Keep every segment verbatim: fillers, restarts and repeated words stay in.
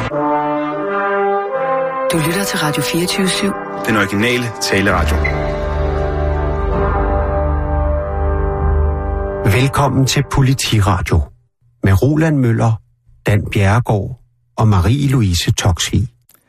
Du lytter til Radio fireogtyve syv. Den originale taleradio. Velkommen til Politiradio med Roland Møller, Dan Bjerregaard og Marie-Louise Toksvig.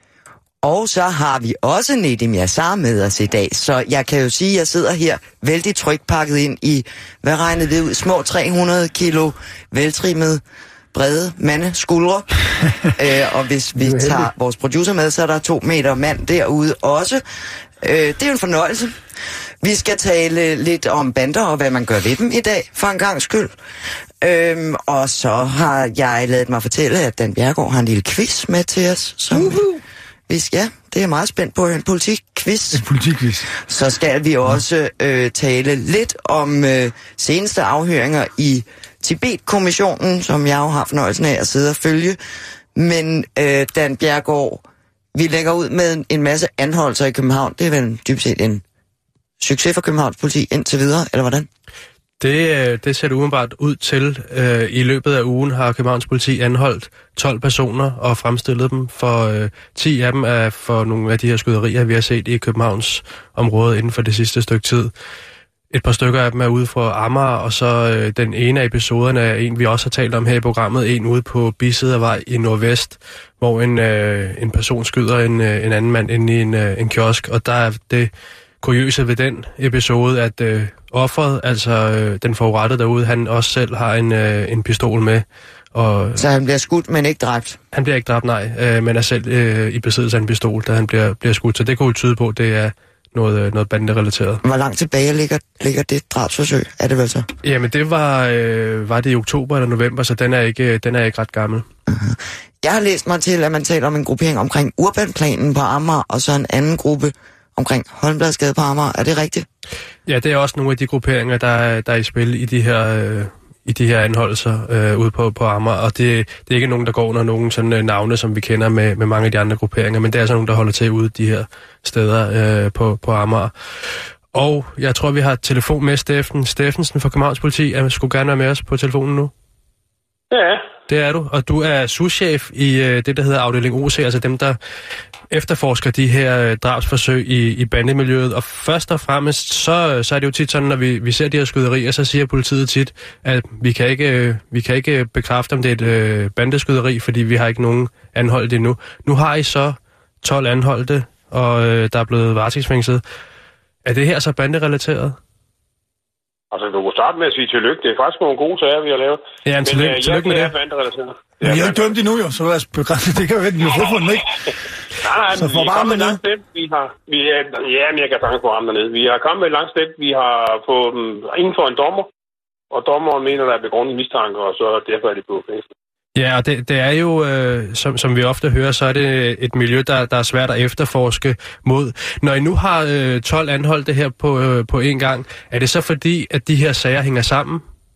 Og så har vi også Nedim Yassar med os i dag, så jeg kan jo sige, at jeg sidder her vældig trygt pakket ind i, hvad regner det ud, små tre hundrede kilo veltrimmet brede mandeskuldre. øh, og hvis vi tager vores producer med, så er der to meter mand derude også. Øh, det er jo en fornøjelse. Vi skal tale lidt om bander og hvad man gør ved dem i dag, for en gangs skyld. Øhm, og så har jeg ladet mig fortælle, at Dan Bjerregaard har en lille quiz med til os. Som uh-huh. vi skal, ja, det er jeg meget spændt på, en politikquiz. En politikquiz. Så skal vi også øh, tale lidt om øh, seneste afhøringer i Tibet-kommissionen, som jeg jo har fornøjelsen af at sidde og følge. Men øh, Dan Bjerregaard, vi lægger ud med en masse anholdelser i København. Det er vel dybest set en succes for Københavns politi indtil videre, eller hvordan? Det, det ser det umiddelbart ud til. Øh, I løbet af ugen har Københavns politi anholdt tolv personer og fremstillet dem. For øh, ti af dem er for nogle af de her skyderier, vi har set i Københavns område inden for det sidste stykke tid. Et par stykker af dem er ude fra Amager, og så øh, den ene af episoderne er en, vi også har talt om her i programmet, en ude på Bisædervej i Nordvest, hvor en, øh, en person skyder en, øh, en anden mand inde i en, øh, en kiosk, og der er det kuriøse ved den episode, at øh, offeret, altså øh, den forurettede derude, han også selv har en, øh, en pistol med. Og så han bliver skudt, men ikke dræbt? Han bliver ikke dræbt, nej, øh, men er selv øh, i besiddelse af en pistol, da han bliver, bliver skudt. Så det kunne jo tyde på, at det er noget, noget banderelateret. Hvor langt tilbage ligger, ligger det drabsforsøg, er det vel så? Jamen det var, øh, var det i oktober eller november, så den er ikke, den er ikke ret gammel. Uh-huh. Jeg har læst mig til, at man taler om en gruppering omkring Urbanplanen på Amager, og så en anden gruppe omkring Holmbladsgade på Amager. Er det rigtigt? Ja, det er også nogle af de grupperinger, der er, der er i spil i de her, øh, i de her anholdelser øh, ude på, på Amager. Og det, det er ikke nogen, der går under nogen sådan øh, navne, som vi kender med, med mange af de andre grupperinger, men det er altså nogen, der holder til ude de her steder øh, på, på Amager. Og jeg tror, vi har telefon med Steffen Steffensen fra Københavns Politi. Jeg skulle gerne være med os på telefonen nu. Ja. Det er du, og du er souschef i øh, det, der hedder afdeling O C, altså dem, der efterforsker de her øh, drabsforsøg i, i bandemiljøet. Og først og fremmest, så, så er det jo tit sådan, når vi, vi ser de her skyderier, så siger politiet tit, at vi kan ikke, øh, vi kan ikke bekræfte, om det er et øh, bandeskyderi, fordi vi har ikke nogen anholdt endnu. Nu har I så tolv anholdte, og øh, der er blevet varetægtsfængslet. Er det her så banderelateret? Altså, du kunne starte med at sige tillykke. Det er faktisk nogle gode sager, vi har lavet. Ja, en tillykke, Men, tillykke ja, med det. det. Er banderelateret. Men jeg er ikke dømt endnu jo, så lad os begrænse. Det kan jo være, at vi har fået den, ikke? Nej, nej, så vi får er bare kommet med et langt step. Vi har, vi er, ja, men jeg kan sagtens få ham dernede. Vi har kommet et langt step. Vi har fået dem inden for en dommer, og dommeren mener, der er begrundet mistanke, og så derfor er det blevet fængslet. Ja, og det, det er jo, øh, som, som vi ofte hører, så er det et miljø, der, der er svært at efterforske mod. Når I nu har øh, tolv anholdte her på, øh, på en gang, er det så fordi, at de her sager hænger sammen?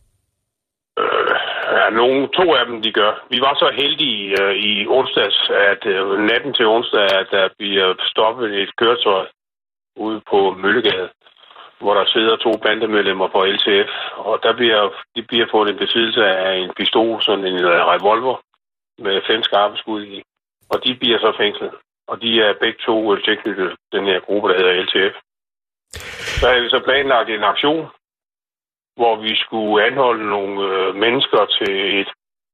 Øh, ja, nogle, to af dem, de gør. Vi var så heldige øh, i onsdags, at øh, natten til onsdag, at der bliver stoppet et køretøj ude på Møllegade, hvor der sidder to bandemedlemmer fra L T F, og der bliver, de bliver fået en besiddelse af en pistol, sådan en revolver, med fem skarpe skud i, og de bliver så fængslet. Og de er begge to tilknyttet den her gruppe, der hedder L T F. Så har vi så planlagt en aktion, hvor vi skulle anholde nogle øh, mennesker til et,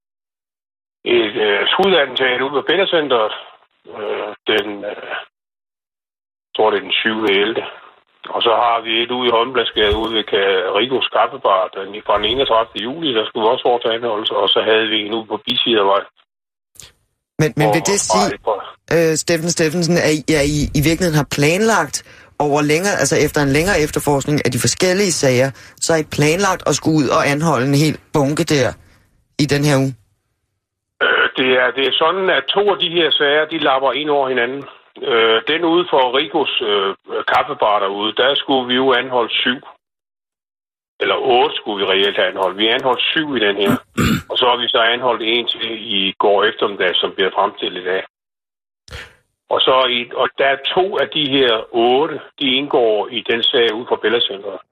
et øh, skudattentat ude på Bellacenteret, øh, den, øh, jeg tror det er den syvende ellevte Og så har vi et ude i Holmbladsgade ude ved Rigos Kaffebar, den fra den enogtredivte juli, der skulle vi også foretage anholdelse, og så havde vi en ude på Bisædervej. Men, men vil det sige, øh, Steffen Steffensen, at I, at I i virkeligheden har planlagt over længere, altså efter en længere efterforskning af de forskellige sager, så har I planlagt at skulle ud og anholde en hel bunke der i den her uge? Øh, det, er, det er sådan, at to af de her sager, de lapper ind over hinanden. Øh, den ude for Rigos øh, kaffebar derude, der skulle vi jo anholde syv. Eller otte skulle vi reelt have anholdt. Vi anholdt syv i den her. Og så har vi så anholdt en til i går eftermiddag, som bliver fremstillet i dag. Og, så i, og der er to af de her otte, de indgår i den sag ude fra Bellacenteret.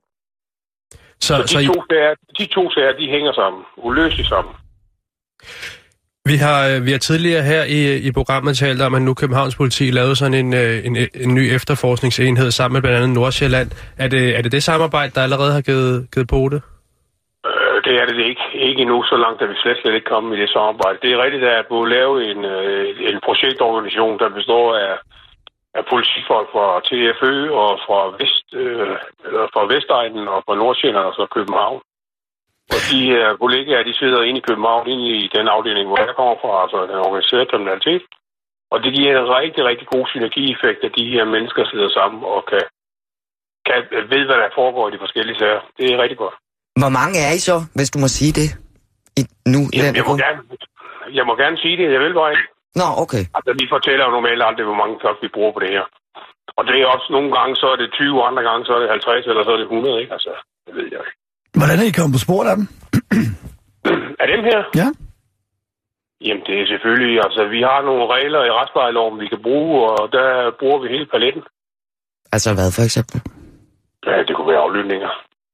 Så, så de, så to I... sager, de to sager, de hænger sammen. Uløseligt sammen. Vi har, vi har tidligere her i, i programmet talt om, at nu Københavns Politi lavede sådan en, en, en ny efterforskningsenhed sammen med blandt andet Nordsjælland. Er det, er det det samarbejde, der allerede har givet, givet på det? Øh, det er det ikke. Ikke endnu, så langt, at vi slet, slet ikke kommet i det samarbejde. Det er rigtigt, at jeg burde lave en, en projektorganisation, der består af, af politifolk fra T F Ø og fra, Vest, øh, eller fra Vestegnen og fra Nordsjælland og så København. Og de uh, kollegaer, de sidder inde i København, inde i den afdeling, hvor jeg kommer fra, altså den organiserede kriminalitet. Og det giver en rigtig, rigtig god synergieffekt, at de her mennesker sidder sammen og kan, kan ved, hvad der foregår i de forskellige sager. Det er rigtig godt. Hvor mange er I så, hvis du må sige det? I, nu, Jamen, jeg, må gerne, jeg må gerne sige det, jeg vil bare ikke. Nå, okay. Altså, vi fortæller jo normalt aldrig, hvor mange folk vi bruger på det her. Og det er også nogle gange, så er det tyve, andre gange, så er det halvtreds, eller så er det hundrede, ikke? Altså, det ved jeg ikke. Hvordan er I kommet på sporet af dem? Af dem her? Ja. Jamen, det er selvfølgelig, altså, vi har nogle regler i retsplejeloven, vi kan bruge, og der bruger vi hele paletten. Altså hvad for eksempel? Ja, det kunne være aflytninger.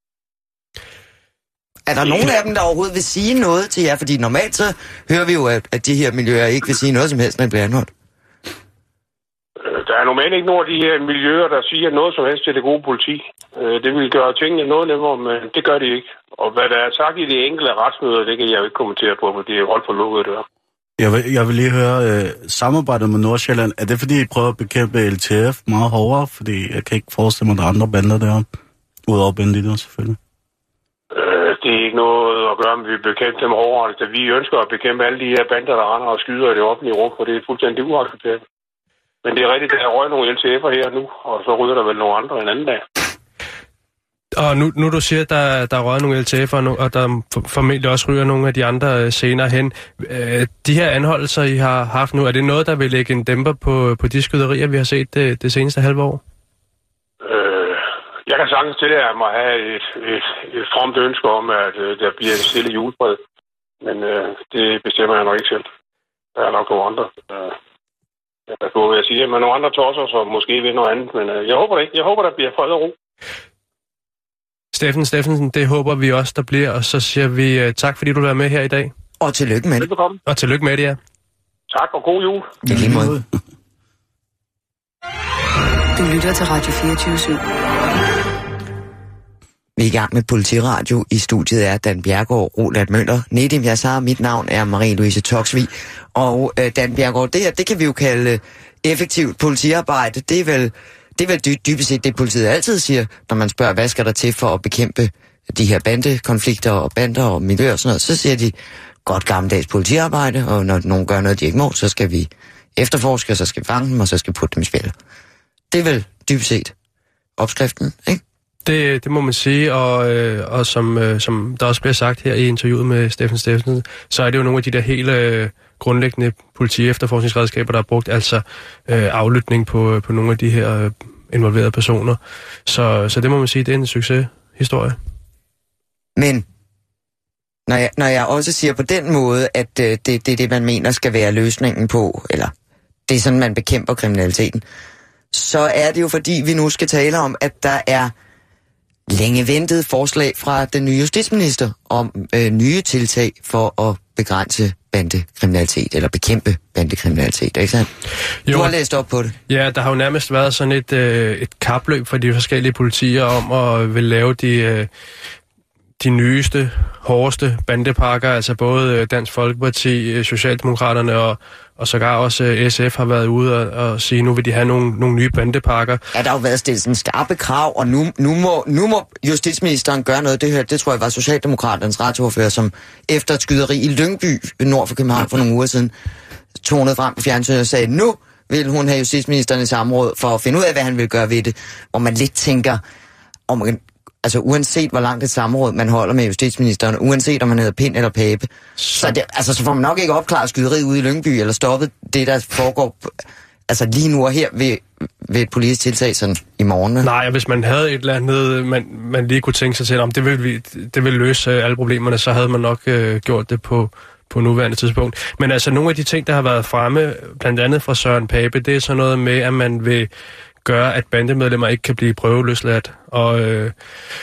Er der nogen af dem, der overhovedet vil sige noget til jer? Fordi normalt så hører vi jo, at, at de her miljøer ikke vil sige noget som helst, når de bliver anholdt. Der er normalt ikke nogen af de her miljøer, der siger noget som helst til det gode politi. Det vil gøre tingene noget nemmere, men det gør de ikke. Og hvad der er sagt i de enkelte retsmøder, det kan jeg jo ikke kommentere på, for det er jo holdt for lukket dør. Jeg vil, jeg vil lige høre, øh, samarbejdet med Nordsjælland, er det fordi I prøver at bekæmpe L T F meget hårdere? Fordi jeg kan ikke forestille mig, at der er andre bander der, udover banditter selvfølgelig. Øh, det er ikke noget at gøre, med at vi bekæmper dem hårdere. Altså, vi ønsker at bekæmpe alle de her bander, der render og skyder i det offentlige rum, for det er fuldstændig uacceptabelt. Men det er rigtigt, der er røget nogle L T F'er her nu, og så rydder der vel nogle andre en anden dag. Og nu, nu du siger, at der, der er røget nogle L T F'er, og der formentlig også ryger nogle af de andre senere hen. De her anholdelser, I har haft nu, er det noget, der vil lægge en dæmper på, på de skyderier, vi har set det, det seneste halve år? Øh, jeg kan sagtens til det, at man have et, et, et fromt ønske om, at der bliver en stille julefred. Men øh, det bestemmer jeg nok ikke selv. Der er nok nogle andre. Øh. Jeg kunne jeg sige, at man nogle andre tosser, som måske vil noget andet, men øh, jeg håber det ikke. Jeg håber, der bliver fred og ro. Steffen Steffensen, det håber vi også, der bliver, og så siger vi uh, tak, fordi du var med her i dag. Og tillykke med det. Velbekomme. Og tillykke med det, ja. Tak, og god jul. I lige måde. Du lytter til Radio fireogtyve syv. Vi er i gang med Politiradio. I studiet er Dan Bjergård, Roland Møller, Nedim Yassar. Mit navn er Marie-Louise Toksvig. Og øh, Dan Bjergård, det her, det kan vi jo kalde effektivt politiarbejde. Det er vel, det er vel dy- dybest set det, politiet altid siger, når man spørger, hvad skal der til for at bekæmpe de her bandekonflikter og bander og miljøer og sådan noget. Så siger de, godt gammeldags politiarbejde, og når nogen gør noget, de ikke må, så skal vi efterforske, og så skal vi fange dem, og så skal vi putte dem i spil. Det er vel dybest set opskriften, ikke? Det, det må man sige, og, øh, og som, øh, som der også bliver sagt her i interviewet med Steffen Steffensen, så er det jo nogle af de der helt øh, grundlæggende politi-efterforskningsredskaber, der er brugt, altså øh, aflytning på, på nogle af de her øh, involverede personer. Så, så det må man sige, det er en succeshistorie. Men når jeg, når jeg også siger på den måde, at øh, det, det er det, man mener skal være løsningen på, eller det er sådan, man bekæmper kriminaliteten, så er det jo fordi, vi nu skal tale om, at der er længe ventet forslag fra den nye justitsminister om øh, nye tiltag for at begrænse bandekriminalitet, eller bekæmpe bandekriminalitet, ikke sandt? Jo. Du har læst op på det. Ja, der har jo nærmest været sådan et, øh, et kapløb for de forskellige politier om at vil lave de, øh, de nyeste, hårdeste bandepakker, altså både Dansk Folkeparti, Socialdemokraterne og Og sågar også S F har været ude og, og sige, nu vil de have nogle, nogle nye bandepakker. Ja, der har jo været stillet sådan skarpe krav, og nu, nu, må, nu må justitsministeren gøre noget. Det her, det tror jeg var Socialdemokraternes retsordfører, som efter et skyderi i Lyngby, nord for København for nogle uger siden, tonede frem på fjernsynet og sagde, nu vil hun have justitsministeren i samråd for at finde ud af, hvad han vil gøre ved det. Hvor man lidt tænker, om man, altså uanset hvor langt et samråd man holder med justitsministeren, uanset om han hedder Pind eller Pape, så, så, det, altså, så får man nok ikke opklaret skyderiet ude i Lyngby, eller stoppet det, der foregår altså lige nu og her ved, ved et politisk tiltag sådan i morgen. Nej, og hvis man havde et eller andet, man, man lige kunne tænke sig til, om det ville, det ville løse alle problemerne, så havde man nok øh, gjort det på, på nuværende tidspunkt. Men altså nogle af de ting, der har været fremme, blandt andet fra Søren Pape, det er sådan noget med, at man vil gøre, at bandemedlemmer ikke kan blive prøveløsladt. Og øh,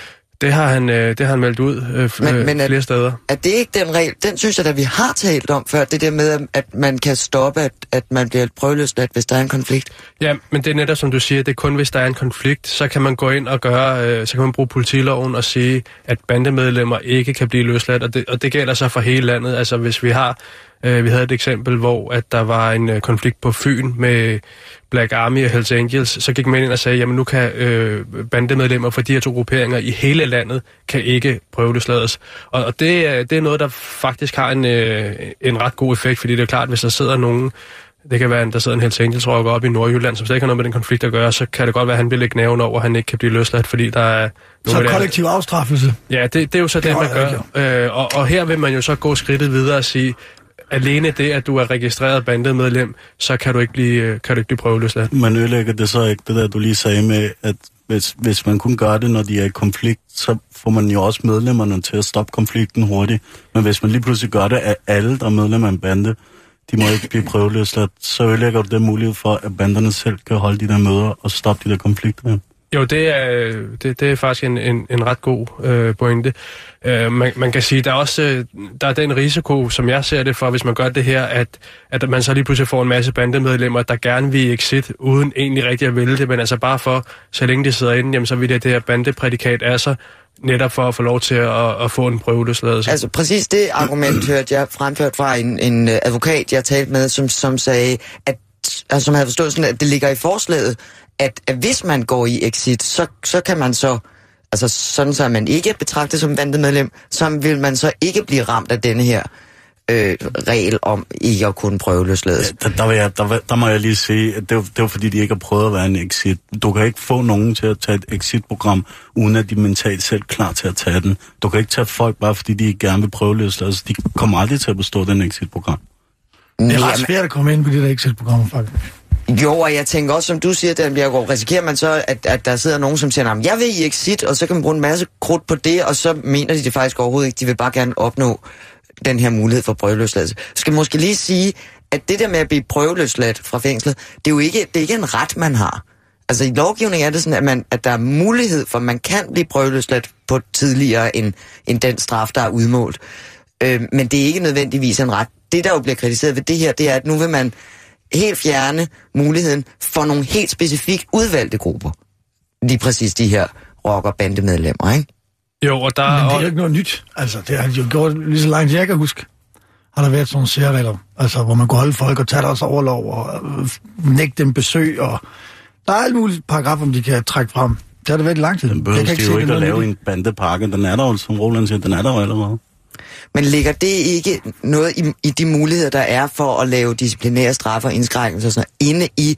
Det har han, øh, det har han meldt ud øh, men, men flere er, steder. Er det ikke den regel? Den synes jeg, at vi har talt om før. Det der med, at man kan stoppe, at, at man bliver prøveløsladt, hvis der er en konflikt. Ja, men det er netop som du siger, det er kun hvis der er en konflikt, så kan man gå ind og gøre, øh, så kan man bruge politiloven og sige, at bandemedlemmer ikke kan blive løsladt, og det, og det gælder så for hele landet. Altså hvis vi har, øh, vi havde et eksempel, hvor at der var en øh, konflikt på Fyn med Black Army og Hells Angels, så gik man ind og sagde, jamen nu kan øh, bandemedlemmer for de her to grupperinger i hele landet kan ikke prøveløslades. Og, og det, det er noget, der faktisk har en, øh, en ret god effekt, fordi det er klart, hvis der sidder nogen, det kan være, at der sidder en Hells Angels rocker op i Nordjylland, som slet ikke har noget med den konflikt at gøre, så kan det godt være, at han bliver lidt nævn over, at han ikke kan blive løsladt, fordi der er... Så kollektiv afstraffelse. Ja, det, det er jo så det, det man gør. Øh, og, og her vil man jo så gå skridtet videre og sige, alene det, at du er registreret bandemedlem, så kan du ikke blive, kan du ikke blive prøveløsladt. Man ødelægger det så ikke, det der du lige sagde med, at hvis, hvis man kun gør det, når de er i konflikt, så får man jo også medlemmerne til at stoppe konflikten hurtigt. Men hvis man lige pludselig gør det af alle, der er medlemmer af en bande, de må ikke blive prøveløsladt, så ødelægger du den mulighed for, at banderne selv kan holde de der møder og stoppe de der konflikter. Jo, det er, det, det er faktisk en, en, en ret god øh, pointe. Øh, man, man kan sige, der er også øh, der er den risiko, som jeg ser det for, hvis man gør det her, at, at man så lige pludselig får en masse bandemedlemmer, der gerne vil exit, uden egentlig rigtig at vælge det, men altså bare for, så længe de sidder inde, jamen, så vil det, det her bandeprædikat af sig, netop for at få lov til at, at få en prøveløsladelse. Altså præcis det argument hørte jeg fremført fra en, en advokat, jeg talte med, som, som sagde, at altså, som havde forstået sådan, at det ligger i forslaget, at, at hvis man går i exit, så, så kan man så, altså sådan så man ikke betragtet som bandemedlem, så vil man så ikke blive ramt af denne her øh, regel om ikke at kunne prøveløslades. Ja, der, der, vil jeg, der, der må jeg lige sige, at det var, det var fordi, de ikke har prøvet at være en exit. Du kan ikke få nogen til at tage et exit-program, uden at de mentalt selv er klar til at tage den. Du kan ikke tage folk, bare fordi de ikke gerne vil prøveløslades. De kommer aldrig til at bestå den exit-program. Det er ret svært at komme ind på det der exit-program, faktisk. Jo, og jeg tænker også, som du siger, Dan Bjerregaard, risikerer man så, at, at der sidder nogen, som siger, jeg vil i exit, og så kan man bruge en masse krudt på det, og så mener de det faktisk overhovedet ikke. De vil bare gerne opnå den her mulighed for prøveløsladelse. Skal måske lige sige, at det der med at blive prøveløsladt fra fængslet, det er jo ikke, det er ikke en ret, man har. Altså i lovgivningen er det sådan, at, man, at der er mulighed for, at man kan blive prøveløsladt på tidligere end, end den straf, der er udmålt. Øh, men det er ikke nødvendigvis en ret. Det, der jo bliver kritiseret ved det her, det er, at nu vil man helt fjerne muligheden for nogle helt specifikt udvalgte grupper. Lige præcis de her rocker-bandemedlemmer, ikke? Jo, og der... Men det er jo ikke noget nyt. Altså, det har jo gjort lige så langt, jeg kan huske. Har der været sådan nogle særregler, altså, hvor man kunne holde folk og tage deres overlov og øh, nægte dem besøg, og der er alle mulige paragrafer, de kan trække frem. Det har det været i lang tid. Den behøver de jo ikke at lave en bandepakke. Den er der jo, som Roland siger, den er der jo allerede. Men ligger det ikke noget i, i de muligheder, der er for at lave disciplinære straffe og indskrænkelser sådan noget, inde i,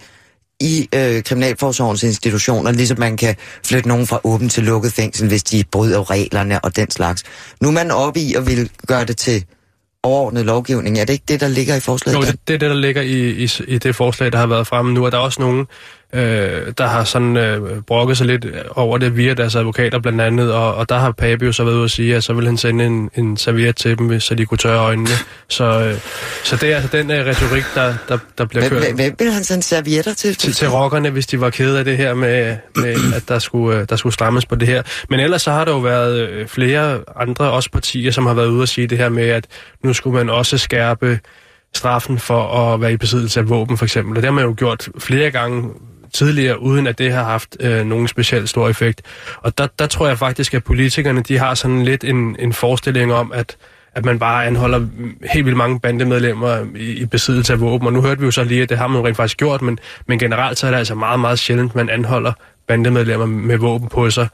i øh, kriminalforsorgens institutioner, ligesom man kan flytte nogen fra åbent til lukket fængsel, hvis de bryder reglerne og den slags. Nu er man oppe i at vil gøre det til overordnet lovgivning. Er det ikke det, der ligger i forslaget? Jo, det, det er det, der ligger i, i, i det forslag, der har været fremme nu. Og der er også nogen, øh, der har sådan øh, brokket sig lidt over det via deres advokater blandt andet, og, og der har Pape jo så været ude at sige, at så vil han sende en, en serviet til dem, så de kunne tørre øjnene. Så, øh, så det er altså den øh, retorik, der, der, der bliver kørt. Hvem, hvem vil han sende servietter til? Til, til rockerne, hvis de var kede af det her med, med at der skulle, øh, der skulle strammes på det her. Men ellers så har der jo været øh, flere andre, også partier, som har været ude at sige det her med, at nu skulle man også skærpe straffen for at være i besiddelse af våben, for eksempel. Og det har man jo gjort flere gange tidligere, uden at det har haft øh, nogen specielt stor effekt. Og der, der tror jeg faktisk, at politikerne, de har sådan lidt en, en forestilling om, at, at man bare anholder helt vildt mange bandemedlemmer i, i besiddelse af våben. Og nu hørte vi jo så lige, at det har man jo rent faktisk gjort, men, men generelt så er det altså meget, meget sjældent, man anholder bandemedlemmer med våben på sig.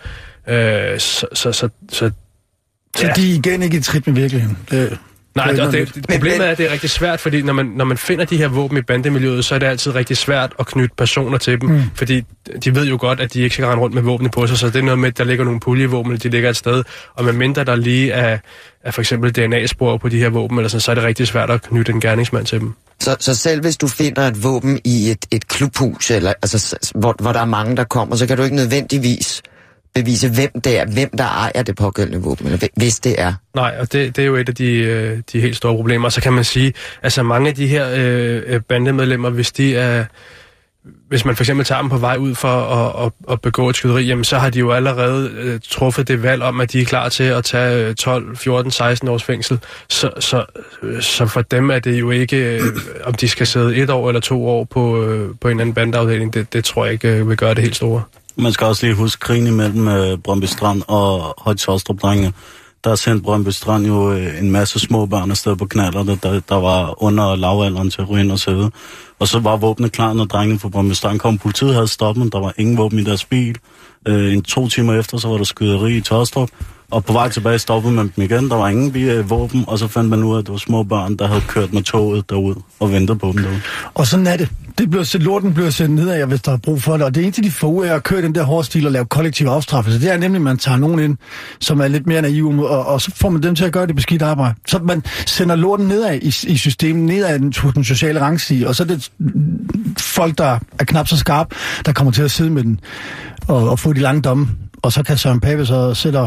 Øh, så, så, så, så, så ja. De er igen ikke i trit med virkeligheden. Det... Nej, og det, det, problemet er, at det er rigtig svært, fordi når man, når man finder de her våben i bandemiljøet, så er det altid rigtig svært at knytte personer til dem, mm. fordi de ved jo godt, at de ikke skal rende rundt med våbne på sig, så det er noget med, at der ligger nogle puljevåben, de ligger et sted, og medmindre der lige er, er for eksempel D N A-spor på de her våben, eller sådan, så er det rigtig svært at knytte en gerningsmand til dem. Så, så selv hvis du finder et våben i et, et klubhus, eller, altså, hvor, hvor der er mange, der kommer, så kan du ikke nødvendigvis bevise, hvem det er, hvem der ejer det pågældende våben, eller hvis det er. Nej, og det, det er jo et af de, de helt store problemer. Så kan man sige, altså mange af de her øh, bandemedlemmer, hvis de er, hvis man for eksempel tager dem på vej ud for at, at, at begå et skyderi, jamen så har de jo allerede øh, truffet det valg om, at de er klar til at tage tolv, fjorten, seksten års fængsel. Så, så, så for dem er det jo ikke, øh, om de skal sidde et år eller to år på, øh, på en anden bandeafdeling. Det, det tror jeg ikke øh, vil gøre det helt store. Man skal også lige huske krigen imellem øh, Brøndby Strand og Høje-Taastrup-drengene. Der sendte Brøndby Strand jo øh, en masse små børn afsted på knallerne, der, der var under lavalderen til at ryge ind og sidde. Og så var våbnet klar, når drengene fra Brøndby Strand kom. Politiet havde stoppet dem, der var ingen våben i deres bil. Øh, en to timer efter, så var der skyderi i Taastrup. Og på vej tilbage stoppede man dem igen. Der var ingen øh, våben, og så fandt man ud af, at det var små børn, der havde kørt med toget derud og ventede på dem derude. Og sådan er det. Det bliver sendt, lorten bliver sendt ned af, hvis der er brug for det. Og det eneste, de får ud af at køre den der hårde stil og lave kollektiv afstraffelse, det er nemlig, at man tager nogen ind, som er lidt mere naive, og, og så får man dem til at gøre det beskidt arbejde. Så man sender lorten nedad i, i systemet, nedad den, den sociale rangstige, og så er det folk, der er knap så skarpe, der kommer til at sidde med den og, og få de lange domme. Og så kan Søren Pape så sætte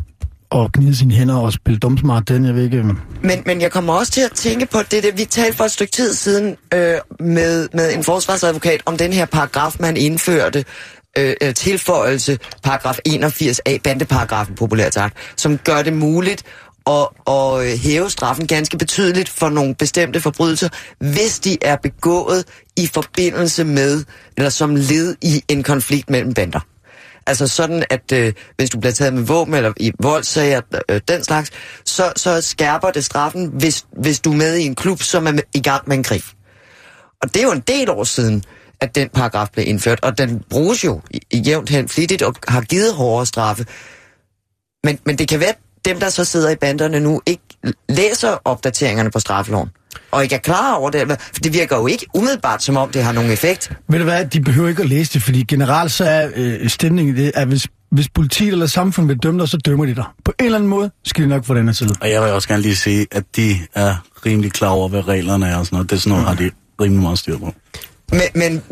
og gnide sine hænder og spille dumsmart den, jeg ved ikke. Men, men jeg kommer også til at tænke på det, det vi talte for et stykke tid siden øh, med, med en forsvarsadvokat om den her paragraf, man indførte, øh, tilføjelse, paragraf enogfirs A, bandeparagrafen populært sagt, som gør det muligt at, at hæve straffen ganske betydeligt for nogle bestemte forbrydelser, hvis de er begået i forbindelse med, eller som led i en konflikt mellem bander. Altså sådan, at øh, hvis du bliver taget med våben eller i voldssager, øh, den slags, så, så skærper det straffen, hvis, hvis du er med i en klub, som er med, i gang med en krig. Og det er jo en del år siden, at den paragraf blev indført, og den bruges jo jævnt hen flittigt og har givet hårdere straffe. Men, men det kan være, at dem, der så sidder i banderne nu, ikke læser opdateringerne på straffeloven. Og ikke er klar over det, for det virker jo ikke umiddelbart, som om det har nogen effekt. Ved du hvad, de behøver ikke at læse det, fordi generelt så er øh, stemningen i det, at hvis, hvis politiet eller samfundet vil dømme dig, så dømmer de dig. På en eller anden måde skal de nok få den her side. Og jeg vil også gerne lige sige, at de er rimelig klar over, hvad reglerne er og sådan noget. Det er sådan noget, har de rimelig meget styr på. Men, men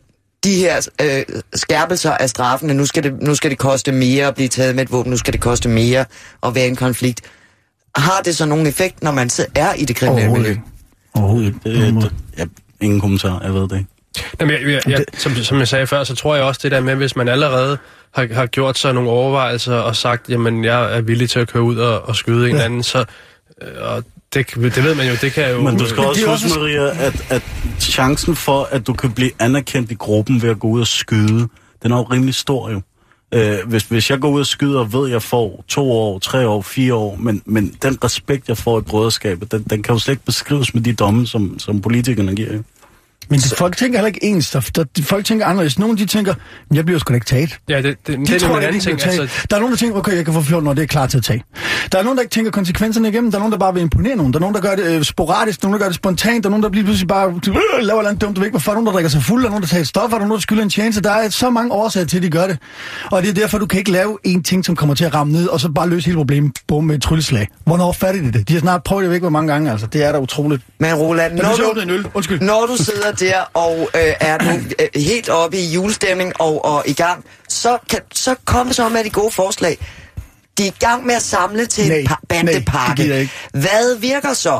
de her øh, skærpelser af straffene, nu skal, det, nu skal det koste mere at blive taget med et våben, nu skal det koste mere at være i en konflikt. Har det så nogen effekt, når man er i det kriminelle miljø? Overhovedet ikke. Det, det, jeg, ingen kommentar, jeg ved det ikke. Jamen, jeg, jeg, jeg, som, som jeg sagde før, så tror jeg også det der med, hvis man allerede har, har gjort sig nogle overvejelser og sagt, jamen jeg er villig til at køre ud og, og skyde en eller ja. anden, så øh, og det, det ved man jo, det kan jo... Men du skal også huske, Maria, at, at chancen for, at du kan blive anerkendt i gruppen ved at gå ud og skyde, den er jo rimelig stor jo. Øh, hvis, hvis jeg går ud og skyder, ved jeg får to år, tre år, fire år, men, men den respekt, jeg får i brøderskabet, den, den kan jo slet ikke beskrives med de domme, som, som politikerne giver. Jo. Men så, folk tænker heller ikke ens. Der, folk tænker anderledes. Nogle de tænker, jeg bliver sgu da ikke taget. Ja, det, det, de det tror, er en anden ting. Altså... Der er nogen, der tænker, okay, jeg kan få fjorten år, det er klar til at tage. Der er nogen, der ikke tænker konsekvenserne igennem. Der er nogen, der bare vil imponere nogen. Der er nogen, der gør det øh, sporadisk. Der er nogen, der gør det spontant. Der er nogen, der bliver pludselig bare øh, laver noget dumt. Du ved ikke, hvorfor. Der er nogen, der drikker sig fuld. Der er nogen, der tager et stof. Der er nogen, der skylder en tjeneste. Der er så mange årsager til, at de gør det. Og det er derfor, du kan ikke lave en ting, som kommer til at ramme ned, og så bare løse hele problemet. Bum, med et trylleslag. Hvornår fatter de det? De har snart prøvet det væk, hvor mange gange. Altså, det er da utroligt. Men Roland, når du, når du sidder der og øh, er du øh, helt oppe i julestemning og, og i gang, så, kan, så kom så med de gode forslag. De er i gang med at samle til nej, en pa- bandepakke. Nej, hvad virker så?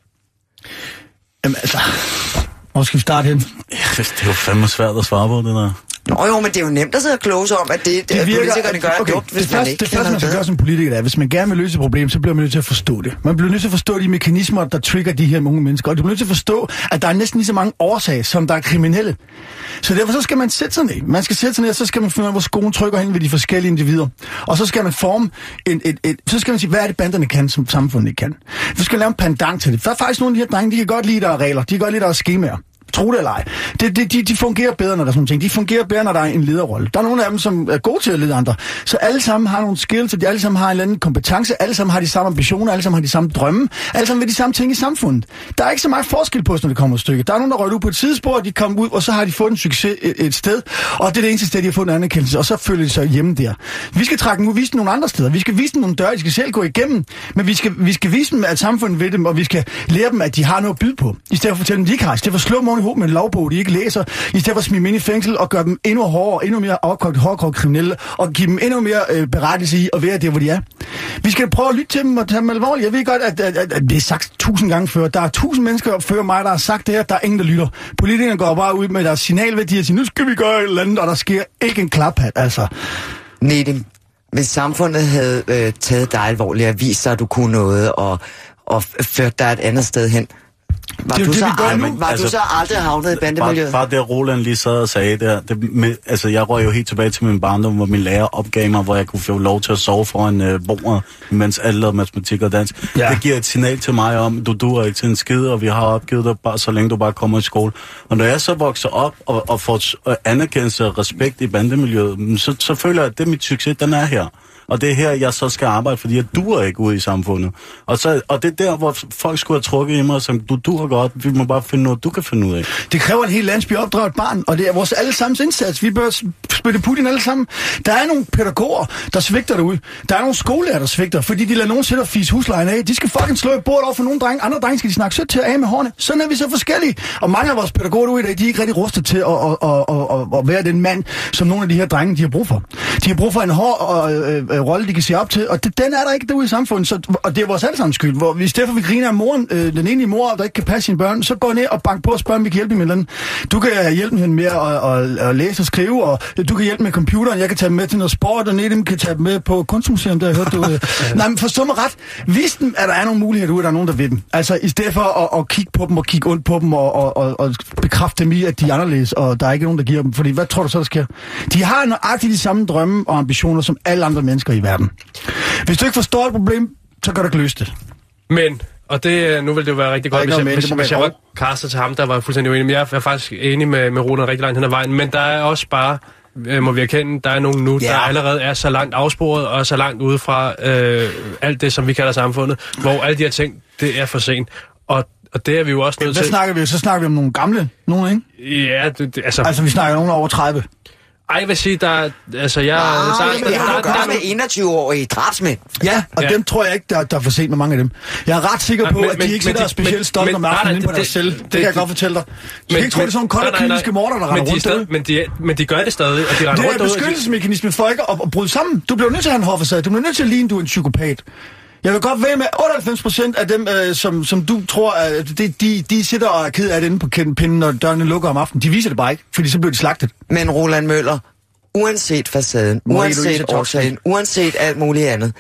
Jamen altså, hvor skal vi starte hen? Ja, det er jo fandme svært at svare på, det der. Nå jo, men det er jo nemt at sidde og kloge sig om, at det, det virker, politikerne gør okay, dumt, hvis det man første, ikke det første, man skal gøre som politiker, er, hvis man gerne vil løse et problem, så bliver man nødt til at forstå det. Man bliver nødt til at forstå de mekanismer, der trigger de her unge mennesker. Og du bliver nødt til at forstå, at der er næsten lige så mange årsager, som der er kriminelle. Så derfor så skal man sætte sig ned. Man skal sætte sig ned, og så skal man finde ud af, hvor skoen trykker hen ved de forskellige individer. Og så skal man forme en, et, et, så skal man sige, hvad er det banderne kan, som samfundet ikke kan. Vi skal lave en pendant til det. Der er faktisk nogle af de her drenge, de kan godt lide, der er regler. De kan godt lide, der er skemaer. Tro det eller ej. Det, det, de, de fungerer bedre, når der er sådan ting. De fungerer bedre, når der er en lederrolle. Der er nogle af dem, som er gode til at lede andre. Så alle sammen har nogle skills, og de alle sammen har en eller anden kompetence. Alle sammen har de samme ambitioner. Alle sammen har de samme drømme. Alle sammen vil de samme ting i samfundet. Der er ikke så meget forskel på os, når det kommer et stykke. Der er nogen, der røger ud på et sidespor, og de kommer ud, og så har de fået en succes et, et sted. Og det er det eneste sted, de har fået en anerkendelse, og så føler de sig hjemme der. Vi skal trække dem ud, vise dem nogle andre steder. Vi skal vise dem nogle døre, de skal selv gå igennem. Men vi skal, vi skal vise dem, at samfundet ved dem, og vi skal lære dem, at de har noget at byde på. I stedet for at fortælle dem, de ikke har. I stedet for at slå dem i hovedet med en lovbog, de ikke læser, i stedet for at smide dem ind i fængsel og gøre dem endnu hårdere, endnu mere afkogt, hårdkogt kriminelle, og give dem endnu mere øh, berettelse i at være der, hvor de er. Vi skal prøve at lytte til dem og tage dem alvorligt. Jeg ved godt, at, at, at, at det er sagt tusind gange før. Der er tusind mennesker før mig, der har sagt det her. Der er ingen, der lytter. Politikerne går bare ud med deres signalværdier og siger, nu skal vi gøre et eller andet, og der sker ikke en klaphat, altså. Nedim, hvis samfundet havde øh, taget dig alvorligt og vist sig, at du kunne noget, og, og ført dig et andet sted hen, var, det, du, det, så, det, aldrig, var altså, du så aldrig havnet i bandemiljøet? Bare, bare det, Roland lige sad og sagde der, det med, altså jeg røg jo helt tilbage til min barndom, hvor min lærer opgav mig, hvor jeg kunne få lov til at sove foran øh, bordet, mens alle lavede matematik og dansk. Ja. Det giver et signal til mig om, du duer ikke til en skid, og vi har opgivet dig, bare, så længe du bare kommer i skole. Og når jeg så vokser op og, og får anerkendelse og respekt i bandemiljøet, så, så føler jeg, at det er mit succes, den er her. Og det er her, jeg så skal arbejde, fordi jeg duer ikke ude i samfundet. Og, så, og det er der, hvor folk skulle have trukket i mig og sagt, du duer godt, vi må bare finde noget, du kan finde ud af. Det kræver en hel landsby at opdrage et barn, og det er vores allesammens indsats. Vi bør spille Putin alle sammen. Der er nogle pædagoger, der svigter derude. Der er nogle skolelærer, der svigter, fordi de lader nogen sætte og fise huslejen af. De skal fucking slå i bordet over for nogle drenge. Andre drenge skal de snakke sødt til af med hårene. Sådan er vi så forskellige. Og mange af vores pædagoger derude i dag, de er ikke rigtig rustet til at, at, at, at, at være den mand, som nogle af de her drenge, de har brug for. De har brug for en hård øh, øh, rolle, de kan se op til, og det, den er der ikke derude i samfundet, så, og det er vores allesammens skyld. Hvor hvis derfor vi griner af moren, øh, den enlige mor, der ikke kan passe sine børn, så går ned og bank på og spørger, om vi kan hjælpe med noget. Du kan hjælpe hende med at, at, at læse og skrive, og du kan hjælpe med computeren, jeg kan tage dem med til noget sport, og Nedim kan tage dem med på kunstmuseum, der har hørt du. Øh. Nej, men forstå mig ret. Vis dem, at der er nogle muligheder derude, der er nogen, der ved dem. Altså, i stedet for at, at kigge på dem og kigge ondt på dem og, og, og, og bekræfte dem i, at de er anderledes, og der er ikke nogen, der giver dem. Fordi hvad tror du så, der sker? De har nøjagtigt de samme drømme og ambitioner som alle andre mennesker i verden. Hvis du ikke forstår et problem, så kan du ikke løse det. Men, og det, nu vil det jo være rigtig godt, hvis jeg, hvis, hvis jeg var kastet til ham, der var fuldstændig uenig. Men jeg er faktisk enig med, med Roland rigtig langt hen ad vejen. Men der er også bare, øh, må vi erkende, der er nogen nu, ja. der allerede er så langt afsporet og så langt ude fra øh, alt det, som vi kalder samfundet, hvor alle de her ting, det er for sent. Og Og det er vi jo også nødt til. Hvad snakker vi? Så snakker vi om nogle gamle, nogen, ikke? Ja, det, det, altså... Altså, vi snakker om nogen over tredive. Ej, jeg vil sige, der altså jeg... Nej, der, det har der, at gøre med enogtyve-årige drabsmænd. Ja, og ja. dem tror jeg ikke, der, der er for sent med mange af dem. Jeg er ret sikker på, ja, men, at de men, ikke sidder specielt stolte om aftenen inde på deres celle. Det, det kan jeg godt fortælle dig. Du kan ikke tro, det er sådan nogle kolde kliniske morder, der render rundt derude. Men de, men de gør det stadig, og de render rundt derude. Det er beskyttelsesmekanisme for ikke at, at bryde sammen. Du bliver nødt til at have en hårdfacade. Du bliver nødt til at ligne, du er en psykopat. Jeg vil godt være med otteoghalvfems procent af dem, øh, som, som du tror, at de, de, de sidder og er ked af det inde på pinden, når dørene lukker om aftenen. De viser det bare ikke, fordi så bliver de slagtet. Men Roland Møller, uanset facaden, uanset årsagen, uanset alt muligt andet,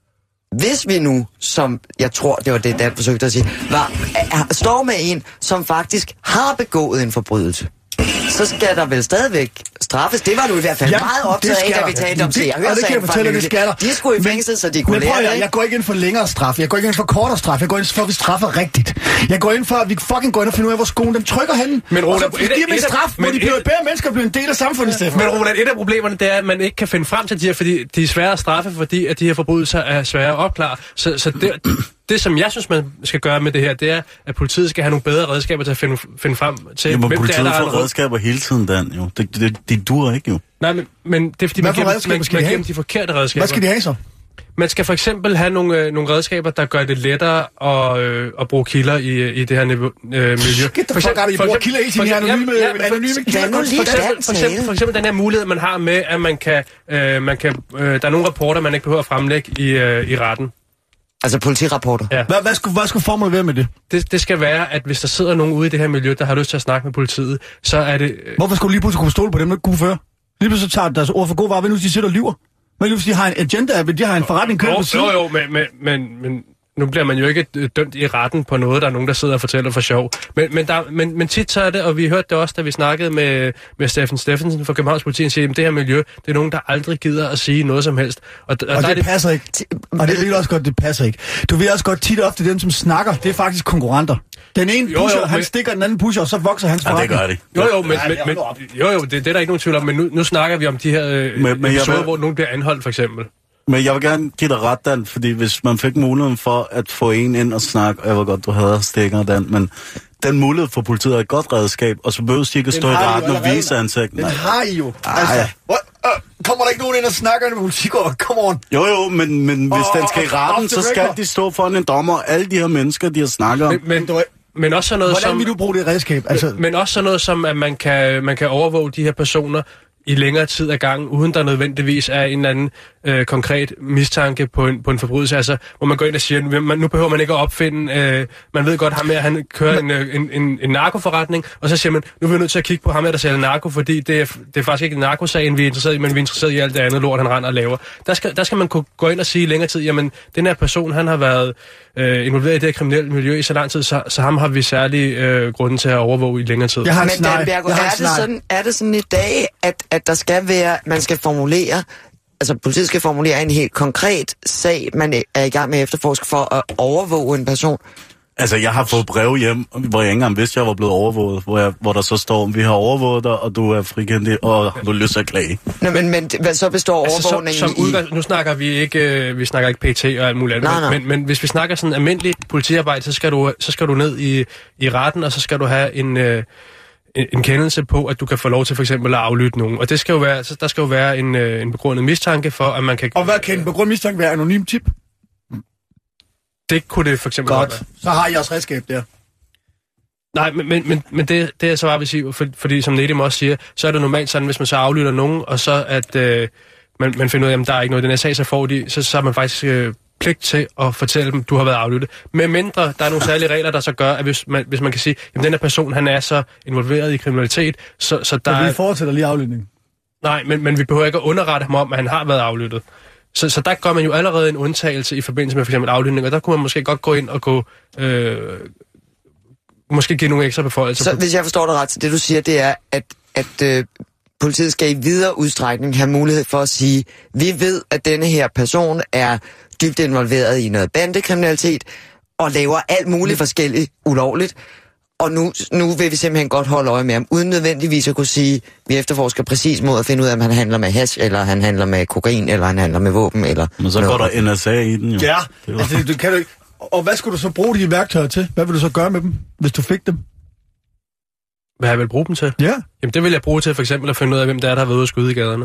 hvis vi nu, som jeg tror, det var det, Dan forsøgte at sige, var, er, står med en, som faktisk har begået en forbrydelse, så skal der vel stadigvæk straffes. Det var du i hvert fald ja, meget optaget af, da vi talte om det. Jeg hører sagen for nylig. De skulle i fængsel, så de kunne lære det. Jeg, jeg går ikke ind for længere straf. Jeg går ikke ind for kortere straf. Jeg går ind for, at vi straffer rigtigt. Jeg går ind for, at vi fucking går ind og finder ud af, hvor skoen den trykker henne. Men Roland, og så giver dem en straf, hvor de bliver bedre mennesker og bliver en del af samfundet, Steffen. Men Roland, et af problemerne, det er, at man ikke kan finde frem til de her, fordi de er svære at straffe, fordi at de her forbrydelser er svære at opklare. Så, så det, det, som jeg synes, man skal gøre med det her, det er, at politiet skal have nogle bedre redskaber til at finde, finde frem til. Jo, men politiet får redskaber hele tiden, Dan. Jo. Det, det, det duer ikke, jo. Nej, men, men det er fordi, man giver de forkerte redskaber. Hvad skal de have så? Man skal for eksempel have nogle, øh, nogle redskaber, der gør det lettere at, øh, at bruge kilder i, i det her niveau, øh, miljø. Get the fuck out, I bruger kilder i til de anonyme kilder. For eksempel den her mulighed, man har med, at man kan, øh, man kan, øh, der er nogle rapporter, man ikke behøver at fremlægge i, øh, i retten. Altså politirapporter? Ja. Hvad, hvad, skulle, hvad skulle formålet være med det? det? Det skal være, at hvis der sidder nogen ude i det her miljø, der har lyst til at snakke med politiet, så er det... Øh... Hvorfor skulle lige pludselig kunne stole på dem, der ikke kunne føre? Lige pludselig tager deres ord for god varer, hvis de sidder og lyver. Men hvis de har en agenda, hvis de har en forretning kørt på siden. Jo, jo, men, men, men, men nu bliver man jo ikke dømt i retten på noget, der er nogen, der sidder og fortæller for sjov. Men, men, der, men, men tit så er det, og vi hørte det også, da vi snakkede med, med Steffen Steffensen fra Københavns Politi, og siger, at det her miljø, det er nogen, der aldrig gider at sige noget som helst. Og, og, og der det, det passer ikke. Og det ved også godt, det passer ikke. Du ved også godt, tit ofte dem, som snakker, det er faktisk konkurrenter. Den ene pusher, jo, jo, han men... stikker den anden pusher, og så vokser hans forretning. Ja, det gør det. Jo, jo, men, men, men, jo, jo det, det er der ikke nogen tvivl om, men nu, nu snakker vi om de her øh, men, men episoder, vil... hvor nogen bliver anholdt, for eksempel. Men jeg vil gerne give dig ret, Dan, fordi hvis man fik muligheden for at få en ind og snakke, og jeg ved godt, du hader stikker, Dan, men den mulighed for politiet er et godt redskab, og så behøves de ikke at stå i retten og vise ansigt. Den har I jo. Altså, what? Uh, kommer der ikke nogen ind og snakker med politikere? Come on. Jo, jo, men, men hvis oh, den skal i retten, så skal de stå foran en dommer, og alle de her mennesker, de har snakket om. Men, men, men også sådan noget Hvordan som... vil du bruge det redskab? Altså... Men, men også sådan noget som, at man kan, man kan overvåge de her personer i længere tid ad gangen, uden der nødvendigvis er en eller anden øh, konkret mistanke på en, på en forbrydelse. Altså, hvor man går ind og siger, man, nu behøver man ikke at opfinde, øh, man ved godt, ham her, han kører en, en, en, en narkoforretning, og så siger man, nu er vi nødt til at kigge på ham her, der sælger narko, fordi det er, det er faktisk ikke narkosagen, vi er interesseret i, men vi er interesseret i alt det andet lort, han render og laver. Der skal, der skal man kunne gå ind og sige i længere tid, jamen, den her person, han har været øh, involveret i det her kriminelle miljø i så lang tid, så, så ham har vi særlige øh, grunde til at overvåge i længere tid. Men Dan Bjergård, er det sådan, er det sådan i dag, at, at der skal være, man skal formulere, altså politiet skal formulere en helt konkret sag, man er i gang med efterforsk for at overvåge en person? Altså, jeg har fået brev hjem, hvor jeg ikke engang vidste, at jeg var blevet overvåget, hvor, jeg, hvor der så står, vi har overvåget dig, og du er frikendt, og du har lyst til at klage. Nå, men, men hvad så består altså, overvågningen som, som udgang, nu snakker vi ikke, øh, vi snakker ikke P T og alt muligt andet, nej, nej. Men, men hvis vi snakker sådan almindelig politiarbejde, så skal du, så skal du ned i, i retten, og så skal du have en... Øh, en kendelse på, at du kan få lov til for eksempel at aflytte nogen. Og det skal jo være, så der skal jo være en, øh, en begrundet mistanke for, at man kan... Og hvad kan en begrundet mistanke være? Anonym tip? Det kunne det for eksempel godt være. Så har jeg også redskab der. Nej, men, men, men, men det, det er så bare vil sige, for, fordi som Nedim også siger, så er det normalt sådan, hvis man så aflytter nogen, og så at øh, man, man finder ud af, at der er ikke noget i den her sag, så får de, så, så er man faktisk... Øh, pligt til at fortælle dem, du har været aflyttet. Med mindre, der er nogle særlige regler, der så gør, at hvis man, hvis man kan sige, at den her person, han er så involveret i kriminalitet, så, så der men vi er... fortsætter lige aflytning. Nej, men, men vi behøver ikke at underrette ham om, at han har været aflyttet. Så, så der gør man jo allerede en undtagelse i forbindelse med for eksempel aflytning, og der kunne man måske godt gå ind og gå... Øh, måske give nogle ekstra beføjelser. Så hvis jeg forstår dig ret, så det du siger, det er, at, at øh, politiet skal i videre udstrækning have mulighed for at sige, vi ved, at denne her person er dybt involveret i noget bandekriminalitet, og laver alt muligt forskelligt ulovligt, og nu, nu vil vi simpelthen godt holde øje med ham, uden nødvendigvis at kunne sige, at vi efterforsker præcis mod at finde ud af, om han handler med hash, eller han handler med kokain, eller han handler med våben, eller... Men så går der N S A i den jo. Ja, altså det kan du ikke... Og hvad skulle du så bruge de værktøjer til? Hvad vil du så gøre med dem, hvis du fik dem? Hvad jeg vil bruge dem til? Ja. Jamen det vil jeg bruge til for eksempel at finde ud af, hvem der er, der har været ude at skyde i gaderne.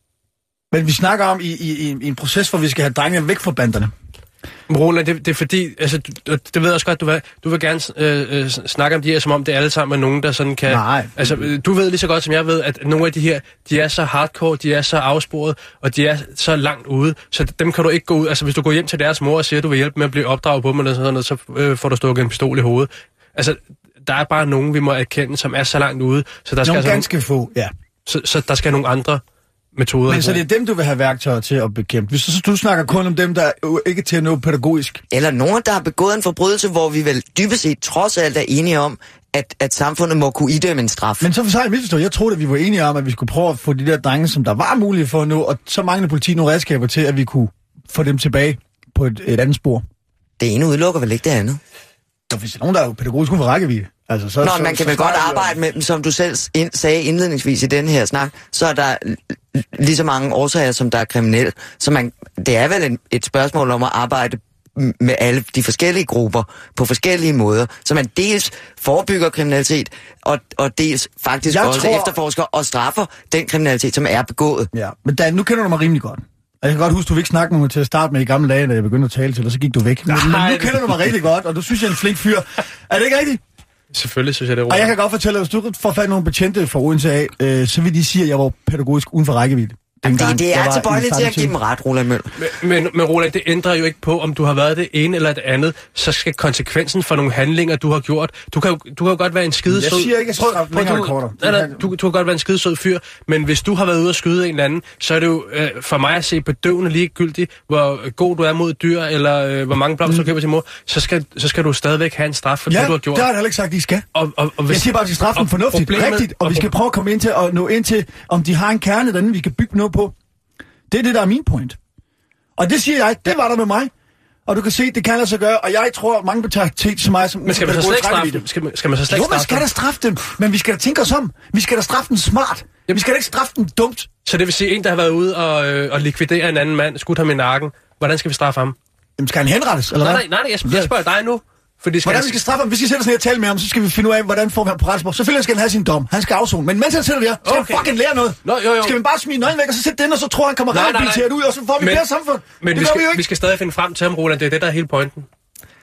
Men vi snakker om i, i, i en proces, hvor vi skal have drengene væk fra banderne. Roland, det, det er fordi, altså, du, det ved jeg også godt, du vil, du vil gerne øh, snakke om de her, som om det er alle sammen er nogen, der sådan kan... Nej. Altså, du ved lige så godt, som jeg ved, at nogle af de her, de er så hardcore, de er så afsporet, og de er så langt ude, så dem kan du ikke gå ud... Altså, hvis du går hjem til deres mor og siger, at du vil hjælpe med at blive opdraget på dem, eller sådan noget, så øh, får du stukket en pistol i hovedet. Altså, der er bare nogen, vi må erkende, som er så langt ude, så der skal... Nogle altså, ganske få, ja. Så, så der skal nogle andre... metoder. Men så det er dem, du vil have værktøjer til at bekæmpe. Hvis så, du snakker kun om dem, der er ikke til at nå pædagogisk. Eller nogen, der har begået en forbrydelse, hvor vi vel dybest set trods alt er enige om, at, at samfundet må kunne idømme en straf. Men så for sig misforstå. Jeg troede, at vi var enige om, at vi skulle prøve at få de der drenge, som der var mulige for at nå, og så mangler politiet nogle redskaber til, at vi kunne få dem tilbage på et, et andet spor. Det ene udelukker vel ikke det andet? Så hvis der er nogen, der er jo pædagogisk, kun for rækkevidde. Altså, så, Nå, så, man kan så, vel så godt arbejde med dem, som du selv ind, sagde indledningsvis i den her snak, så er der lige så mange årsager, som der er kriminelle. Så man, det er vel en, et spørgsmål om at arbejde med alle de forskellige grupper på forskellige måder, så man dels forebygger kriminalitet, og, og dels faktisk jeg også tror... efterforsker og straffer den kriminalitet, som er begået. Ja, men Dan, nu kender du mig rimelig godt. Jeg kan godt huske, du vil ikke snakke med mig til at starte med i gamle dage, da jeg begyndte at tale til, og så gik du væk. Men, men nu kender du mig rigtig godt, og du synes, jeg er en flink fyr. Er det ikke rigtigt? Selvfølgelig synes jeg, det er roligt. Og jeg kan godt fortælle, at hvis du får fat nogle betjente fra Odense af, øh, så vil de sige, at jeg var pædagogisk uden for rækkevidde. Det, det er tilbøjeligt til at give dem ret, Roland Møller. Men, men, men Roland, det ændrer jo ikke på, om du har været det ene eller det andet. Så skal konsekvensen for nogle handlinger, du har gjort... Du kan du kan jo godt være en skidesød... Jeg siger ikke, at straffen længere er kortere. Nej, nej, du, du kan godt være en skidesød fyr, men hvis du har været ude at skyde en eller anden, så er det jo øh, for mig at se bedøvende ligegyldigt, hvor god du er mod dyr, eller øh, hvor mange blomster mm. du køber til mor, så skal, så skal du stadigvæk have en straf for ja, det, du har gjort. Ja, det har jeg heller ikke sagt, de skal. Og, og, og hvis, jeg siger bare, at de straffer dem fornuftigt, problemet, rigtigt, og, og vi skal prøve at komme ind til og nå ind til, om de har en kerne derinde, vi kan bygge noget på. Det er det, der er min point. Og det siger jeg, det var der med mig. Og du kan se, det kan lade sig gøre, og jeg tror, mange betager til mig som... Men skal man så slet ikke straffe dem? Skal man, skal man så slet ikke straffe dem? Jo, man skal da straffe dem, men vi skal da tænke os om. Vi skal da straffe dem smart. Ja, vi skal da ikke straffe dem dumt. Så det vil sige, en, der har været ude og, øh, og likvidere en anden mand, skudt ham i nakken, hvordan skal vi straffe ham? Jamen, skal han henrettes, eller nej, hvad? Nej, nej, jeg, jeg spørger dig nu. Fordi skal hvordan vi skal straffe ham? Hvis vi sætter os ned og taler med ham, så skal vi finde ud af, hvordan får vi ham på retsborg. Selvfølgelig skal han have sin dom. Han skal afzone. Men mens han sætter der, skal okay. han fucking lære noget. Nå, jo, jo. Skal vi bare smide nøglen væk, og så sætte den, og så tror han kommer rehabiliteret ud, og så får vi men, bedre samfund. Men det vi skal, vi jo ikke. Vi skal stadig finde frem til ham, Roland. Det er det, der er hele pointen.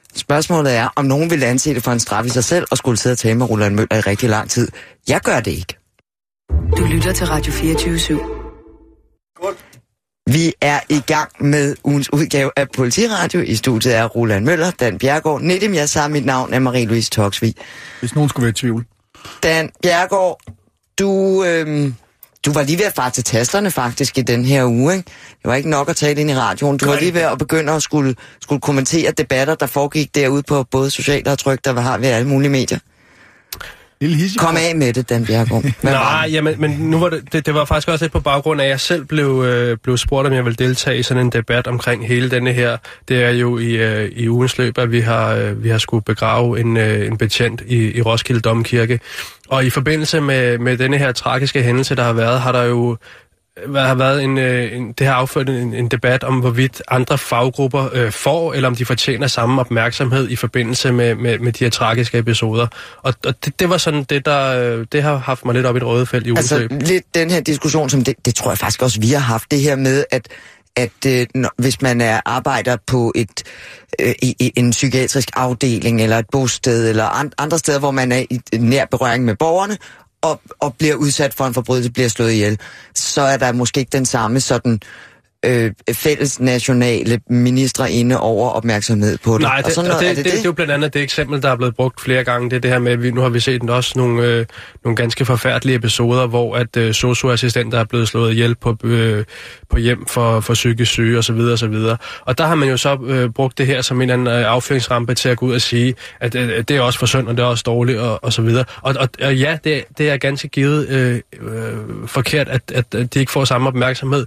Spørgsmålet er, om nogen vil anse det for en straf i sig selv og skulle sidde og tale med Roland Møller i rigtig lang tid. Jeg gør det ikke. Du lytter til Radio fireogtyve syv. Vi er i gang med ugens udgave af Politiradio. I studiet er Roland Møller, Dan Bjerregaard, Nedim Yassar, mit navn er Marie-Louise Toksvig. Hvis nogen skulle være i tvivl. Dan Bjerregaard, du, øhm, du var lige ved at fare til tasterne faktisk i den her uge, ikke? Det var ikke nok at tale ind i radioen. Du var lige ved at begynde at skulle, skulle kommentere debatter, der foregik derude på både sociale og tryk, der har ved alle mulige medier. Kom af med det, Dan Bjerregaard. Nej, jamen, men nu var det, det, det var faktisk også lidt på baggrund af, at jeg selv blev, øh, blev spurgt, om jeg ville deltage i sådan en debat omkring hele denne her. Det er jo i, øh, i ugens løb, at vi har, øh, vi har skulle begrave en, øh, en betjent i, i Roskilde Domkirke. Og i forbindelse med, med denne her tragiske hændelse, der har været, har der jo har været en, en, det har afført en, en debat om, hvorvidt andre faggrupper øh, får, eller om de fortjener samme opmærksomhed i forbindelse med, med, med de her tragiske episoder. Og, og det, det var sådan det, der det har haft mig lidt op i et røde felt i ugens løb. Altså lidt den her diskussion, som det, det tror jeg faktisk også, vi har haft, det her med, at at øh, når, hvis man er arbejder på et øh, i, i en psykiatrisk afdeling, eller et bosted, eller an, andre steder, hvor man er i nær berøring med borgerne, Og, og bliver udsat for en forbrydelse, bliver slået ihjel, så er der måske ikke den samme sådan øh, fælles nationale ministre inde over opmærksomhed på det. Nej, det, og sådan noget, det, er det, det, det? det er jo blandt andet det eksempel, der er blevet brugt flere gange. Det er det her med, at vi, nu har vi set også nogle, øh, nogle ganske forfærdelige episoder, hvor at øh, sosu-assistenter er blevet slået ihjel på, øh, på hjem for, for psykisk syge osv. osv. Og der har man jo så øh, brugt det her som en anden øh, affyringsrampe til at gå ud og sige, at øh, det er også for synd, og det er også dårligt og, og så videre. Og, og, og ja, det, det er ganske givet øh, øh, forkert, at, at, at de ikke får samme opmærksomhed.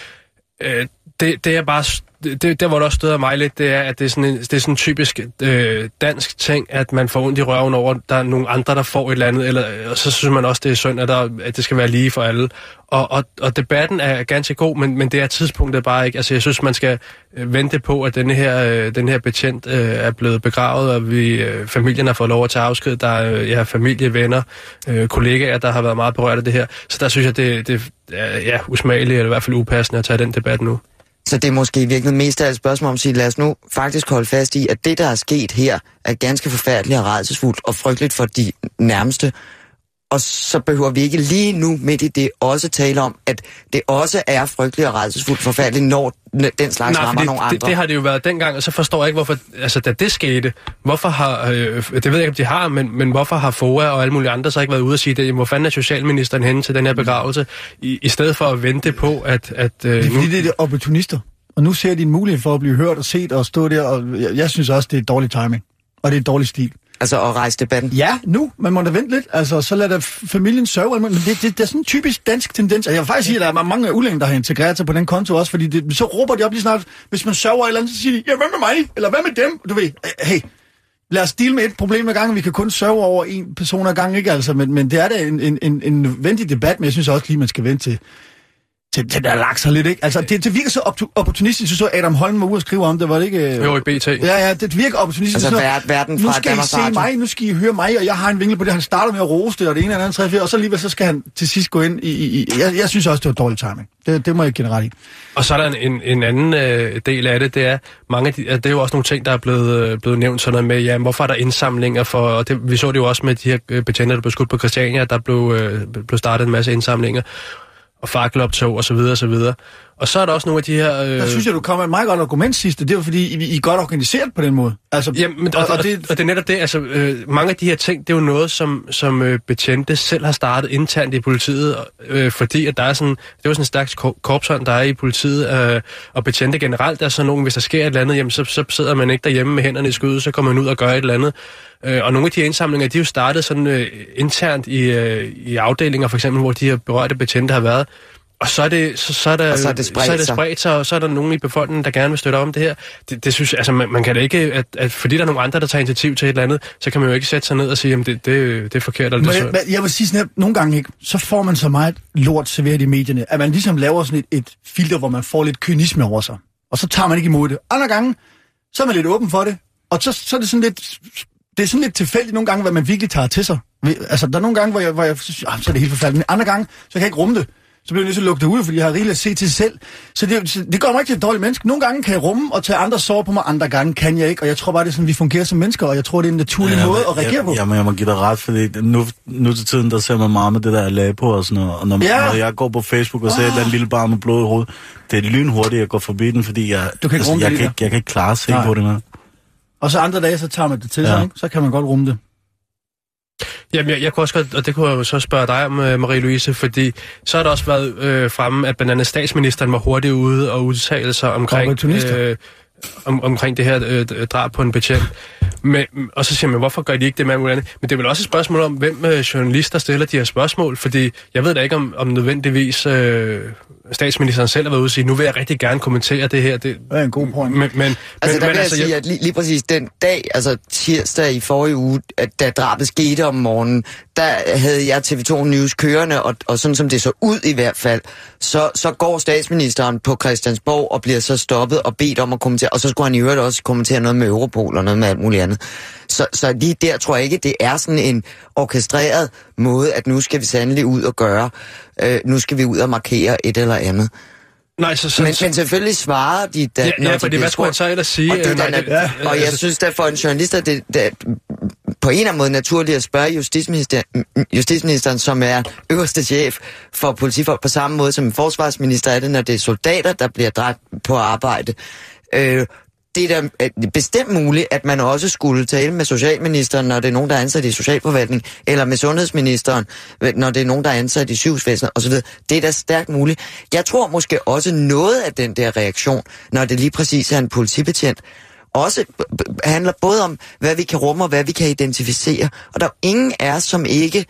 Øh, det, det er bare det, der hvor det også støder mig lidt, det er at det er sådan en, det er sådan en typisk øh, dansk ting, at man får ondt i røven over, der er nogle andre der får et eller andet, eller og så synes man også det er synd, at, der, at det skal være lige for alle. Og, og, og debatten er ganske god, men, men det er tidspunktet bare ikke. Altså jeg synes man skal øh, vente på, at denne her øh, den her betjent øh, er blevet begravet, og vi øh, familien har fået lov at tage afsked. Der er øh, ja, familie, venner, øh, kollegaer, der har været meget berørt af det her. Så der synes jeg det, det er ja, usmageligt, eller i hvert fald upassende at tage den debat nu. Så det er måske virkelig mest af et spørgsmål om at sige, lad os nu faktisk holde fast i, at det, der er sket her, er ganske forfærdeligt og rædselsfuldt og frygteligt for de nærmeste. Og så behøver vi ikke lige nu midt i det også tale om, at det også er frygteligt og rædselsfuldt forfærdeligt, når den slags Nej, rammer det, nogle andre. Det, det har det jo været dengang, og så forstår jeg ikke, hvorfor, altså da det skete, hvorfor har, øh, det ved jeg ikke, om de har, men, men hvorfor har F O A og alle mulige andre så ikke været ude og sige det, hvor fanden er socialministeren henne til den her begravelse, i, i stedet for at vente på, at... at øh, det er fordi, nu... det er opportunister. Og nu ser de en mulighed for at blive hørt og set og stå der, og jeg, jeg synes også, det er dårlig timing. Og det er dårlig stil. Altså at rejse debatten? Ja, nu. Man må da vente lidt. Altså, så lader familien sørge. Men det, det, det er sådan en typisk dansk tendens. Jeg vil faktisk sige, at der er mange udlændinge, der har integreret sig på den konto også, fordi det, så råber de op lige snart, hvis man sørger eller andet, så siger de, ja, hvad med mig? Eller hvad med dem? Du ved, hey, lad os deale med et problem ad gangen. Vi kan kun sørge over en person ad gangen, ikke altså? Men, men det er da en, en, en, en nødvendig debat, men jeg synes også lige, man skal vente til... Til, til der lakser lidt, ikke? Altså, det, det virker så opportunistisk. Så Adam Holm var ude og skrive om det, var det ikke? Jo, i B T. Ja, ja, det virker opportunistisk. Altså, så, verden, verden fra nu skal I se Radio. mig, nu skal I høre mig, og jeg har en vinkel på det. Han starter med at rose det, og det ene eller andet, tre, fire, og så alligevel, så skal han til sidst gå ind i... i, i jeg, jeg synes også, det var dårlig timing. Det, det må jeg generelt i. Og så er der en, en anden øh, del af det, det er, mange af de, altså, det er jo også nogle ting, der er blevet, øh, blevet nævnt sådan noget med, ja, hvorfor er der indsamlinger for... Og det, vi så det jo også med de her betjente, der blev skudt på Christiania, der blev, øh, blev startet en masse indsamlinger. Og fakkeloptog og så videre og så videre. Og så er der også nogle af de her... Øh... Der synes jeg, du kommer med et meget godt argument sidste. Det var fordi, I, I er godt organiseret på den måde. Altså, Jamen, og, og, og, det... og det er netop det. Altså, øh, mange af de her ting, det er jo noget, som, som øh, betjente selv har startet internt i politiet, øh, fordi at der er sådan... Det er jo sådan en stærk korpsånd, der er i politiet, øh, og betjente generelt. Der er sådan nogen, hvis der sker et eller andet, jamen, så, så sidder man ikke derhjemme med hænderne i skødet, så kommer man ud og gør et eller andet. Øh, og nogle af de her indsamlinger, de er jo startet sådan øh, internt i, øh, i afdelinger, for eksempel, hvor de her berørte betjente har været. Og så er det, så, så er der, så er det spredt, så er det spredt sig, og så er der nogen i befolkningen, der gerne vil støtte om det her. Det, det synes jeg, altså man, man kan da ikke, at, at fordi der er nogle andre, der tager initiativ til et eller andet, så kan man jo ikke sætte sig ned og sige, at det, det, det er forkert, eller det er jeg, jeg vil sige sådan her, nogle gange ikke, så får man så meget lort serveret i medierne, at man ligesom laver sådan et, et filter, hvor man får lidt kynisme over sig. Og så tager man ikke imod det. Andre gange, så er man lidt åben for det, og så, så er det sådan lidt... Det er sådan lidt tilfældigt nogle gange, hvad man virkelig tager til sig. Altså, der er nogle gange, hvor jeg, hvor jeg synes, ah, så er det helt forfærdeligt. Men andre gange, så kan jeg ikke rumme det. så bliver jeg nødt til at lukke det ud, fordi jeg har rigeligt at se til selv. Så det, det gør mig ikke til et dårligt menneske. Nogle gange kan jeg rumme og tage andre sår på mig, andre gange kan jeg ikke. Og jeg tror bare, det er sådan, vi fungerer som mennesker, og jeg tror, det er en naturlig ja, måde at reagere jeg, på. Jamen, jeg må give dig ret, fordi nu, nu til tiden, der ser man meget med det der lag på og sådan noget. Og når, ja. når jeg går på Facebook og ser oh. et lille barn med blod i hovedet, det er lynhurtigt at gå forbi den, fordi jeg, du kan ikke altså, jeg, det, kan, jeg, jeg kan ikke klare at se på det med. Og så andre dage, så tager man det til ja. sig, ikke? Så kan man godt rumme det. Jamen, jeg, jeg kunne også godt, og det kunne jeg jo så spørge dig om, Marie-Louise, fordi så har der også været øh, fremme, at blandt andet statsministeren var hurtigt ude og udtale sig omkring, øh, om, omkring det her øh, drab på en betjent. Men, og så siger man, hvorfor gør de ikke det med andet? Men det er vel også et spørgsmål om, hvem øh, journalister stiller de her spørgsmål, fordi jeg ved da ikke, om, om nødvendigvis øh, statsministeren selv har været ude og sige, nu vil jeg rigtig gerne kommentere det her. Det er en god point. Men, men, altså, men, der men, vil altså, jeg sige, at lige, lige præcis den dag, altså tirsdag i forrige uge, at da drabet skete om morgenen, der havde jeg T V to News kørende, og, og sådan som det så ud i hvert fald, så, så går statsministeren på Christiansborg og bliver så stoppet og bedt om at kommentere, og så skulle han i øvrigt også kommentere noget med Europol og noget med alt muligt andet. Så, så lige der tror jeg ikke, det er sådan en orkestreret måde, at nu skal vi sandelig ud og gøre, øh, nu skal vi ud og markere et eller andet. Nej, så, så, men, men selvfølgelig svarer de da, ja, når ja, de fordi hvad skulle han så ellers sige? Og, det, nej, det, ja, og jeg synes, at for en journalist, at det, det på en eller anden måde naturligt at spørge justitsminister, justitsministeren, som er øverste chef for politifolk, på samme måde som en forsvarsminister er det, når det er soldater, der bliver dræbt på arbejde. Øh, Det er da bestemt muligt, at man også skulle tale med socialministeren, når det er nogen, der er ansat i socialforvaltning, eller med sundhedsministeren, når det er nogen, der er ansat i sygehusvæsenet osv. Det er da stærkt muligt. Jeg tror måske også noget af den der reaktion, når det lige præcis er en politibetjent, også handler både om, hvad vi kan rumme og hvad vi kan identificere. Og der er ingen af os, som ikke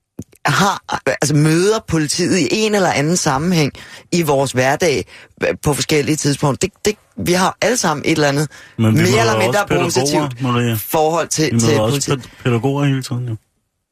har, altså møder politiet i en eller anden sammenhæng i vores hverdag på forskellige tidspunkter. Det, det, vi har alle sammen et eller andet mere eller mindre positivt Maria. forhold til, til politiet. Vi pædagoger hele tiden, jo.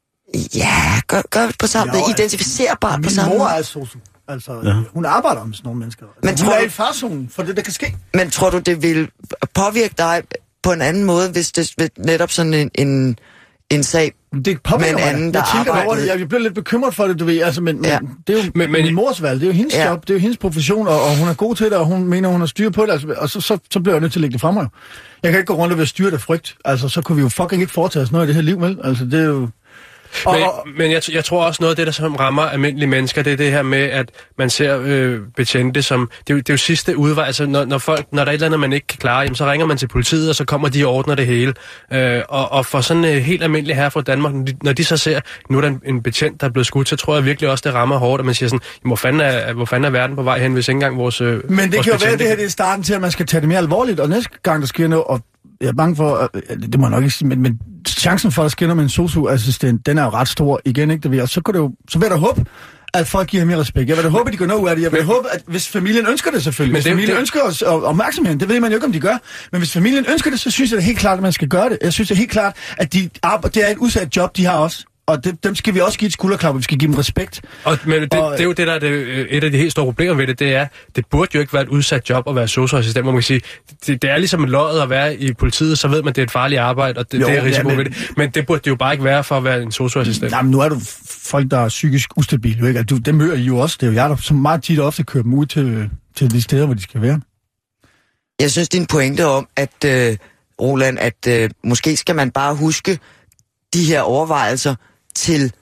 Ja, gør, gør på samme måde. Identificerbart på samme måde. Min mor er sosu. Altså, ja. Hun arbejder med sådan nogle mennesker. Altså, men hun tror er du, i farzonen for det, der kan ske. Men tror du, det vil påvirke dig på en anden måde, hvis det netop sådan en, en, en sag det påvirker med en anden, der arbejder? Jeg, jeg bliver lidt bekymret for det, du ved. Altså, men, ja. men det er jo men, men, min mors valg. Det er jo hendes ja. job. Det er jo hendes profession, og, og hun er god til det, og hun mener, hun har styr på det. Altså, og så, så, så bliver jeg nødt til at lægge det frem mig. Jeg kan ikke gå rundt og være styret af frygt. Altså, så kunne vi jo fucking ikke foretage os noget i det her liv, vel? Altså, det er jo... Men, men jeg, jeg tror også noget af det, der som rammer almindelige mennesker, det er det her med, at man ser øh, betjente som... Det er, jo, det er jo sidste udvej. Altså, når, når, folk, når der er et eller andet, man ikke kan klare, jamen, så ringer man til politiet, og så kommer de og ordner det hele. Øh, og, og for sådan en øh, helt almindelig her fra Danmark, når de, når de så ser, nu er der en, en betjent, der er blevet skudt, så tror jeg virkelig også, det rammer hårdt, at man siger sådan, hvor fanden er, hvor fanden er verden på vej hen, hvis ikke engang vores øh, Men det vores kan jo være, det her kan... det er starten til, at man skal tage det mere alvorligt, og næste gang, der sker noget, og jeg er bange for, det må jeg nok ikke sige, men, men chancen for, at der sker noget med en sosu-assistent, den er jo ret stor igen, ikke? Det vil, og så, kan det jo, så vil jeg da håbe, at folk giver mere respekt. Jeg vil da håbe, at de går noget ud af det. Jeg vil da håbe, at hvis familien ønsker det selvfølgelig. Hvis det, familien det... ønsker os opmærksomheden, det ved man jo ikke, om de gør. Men hvis familien ønsker det, så synes jeg det er helt klart, at man skal gøre det. Jeg synes det er helt klart, at de, det er et udsat job, de har også. Og det, dem skal vi også give et skulderklap, og vi skal give dem respekt. Og, men det, og, det er jo det, der er det, et af de helt store problemer ved det, det er, det burde jo ikke være et udsat job at være sosu-assistent, hvor man kan sige, det, det er ligesom en løjet at være i politiet, så ved man, det er et farligt arbejde, og det, jo, det er risiko ja, men, ved det. Men det burde det jo bare ikke være for at være en sosu-assistent. Jamen, nu er du folk, der er psykisk ustabile, ikke? Du, dem hører I jo også. Det er jo jeg, der så meget tit og ofte kører dem ud til, til de steder, hvor de skal være. Jeg synes, din pointe om, at øh, Roland, at øh, måske skal man bare huske de her overvejelser til,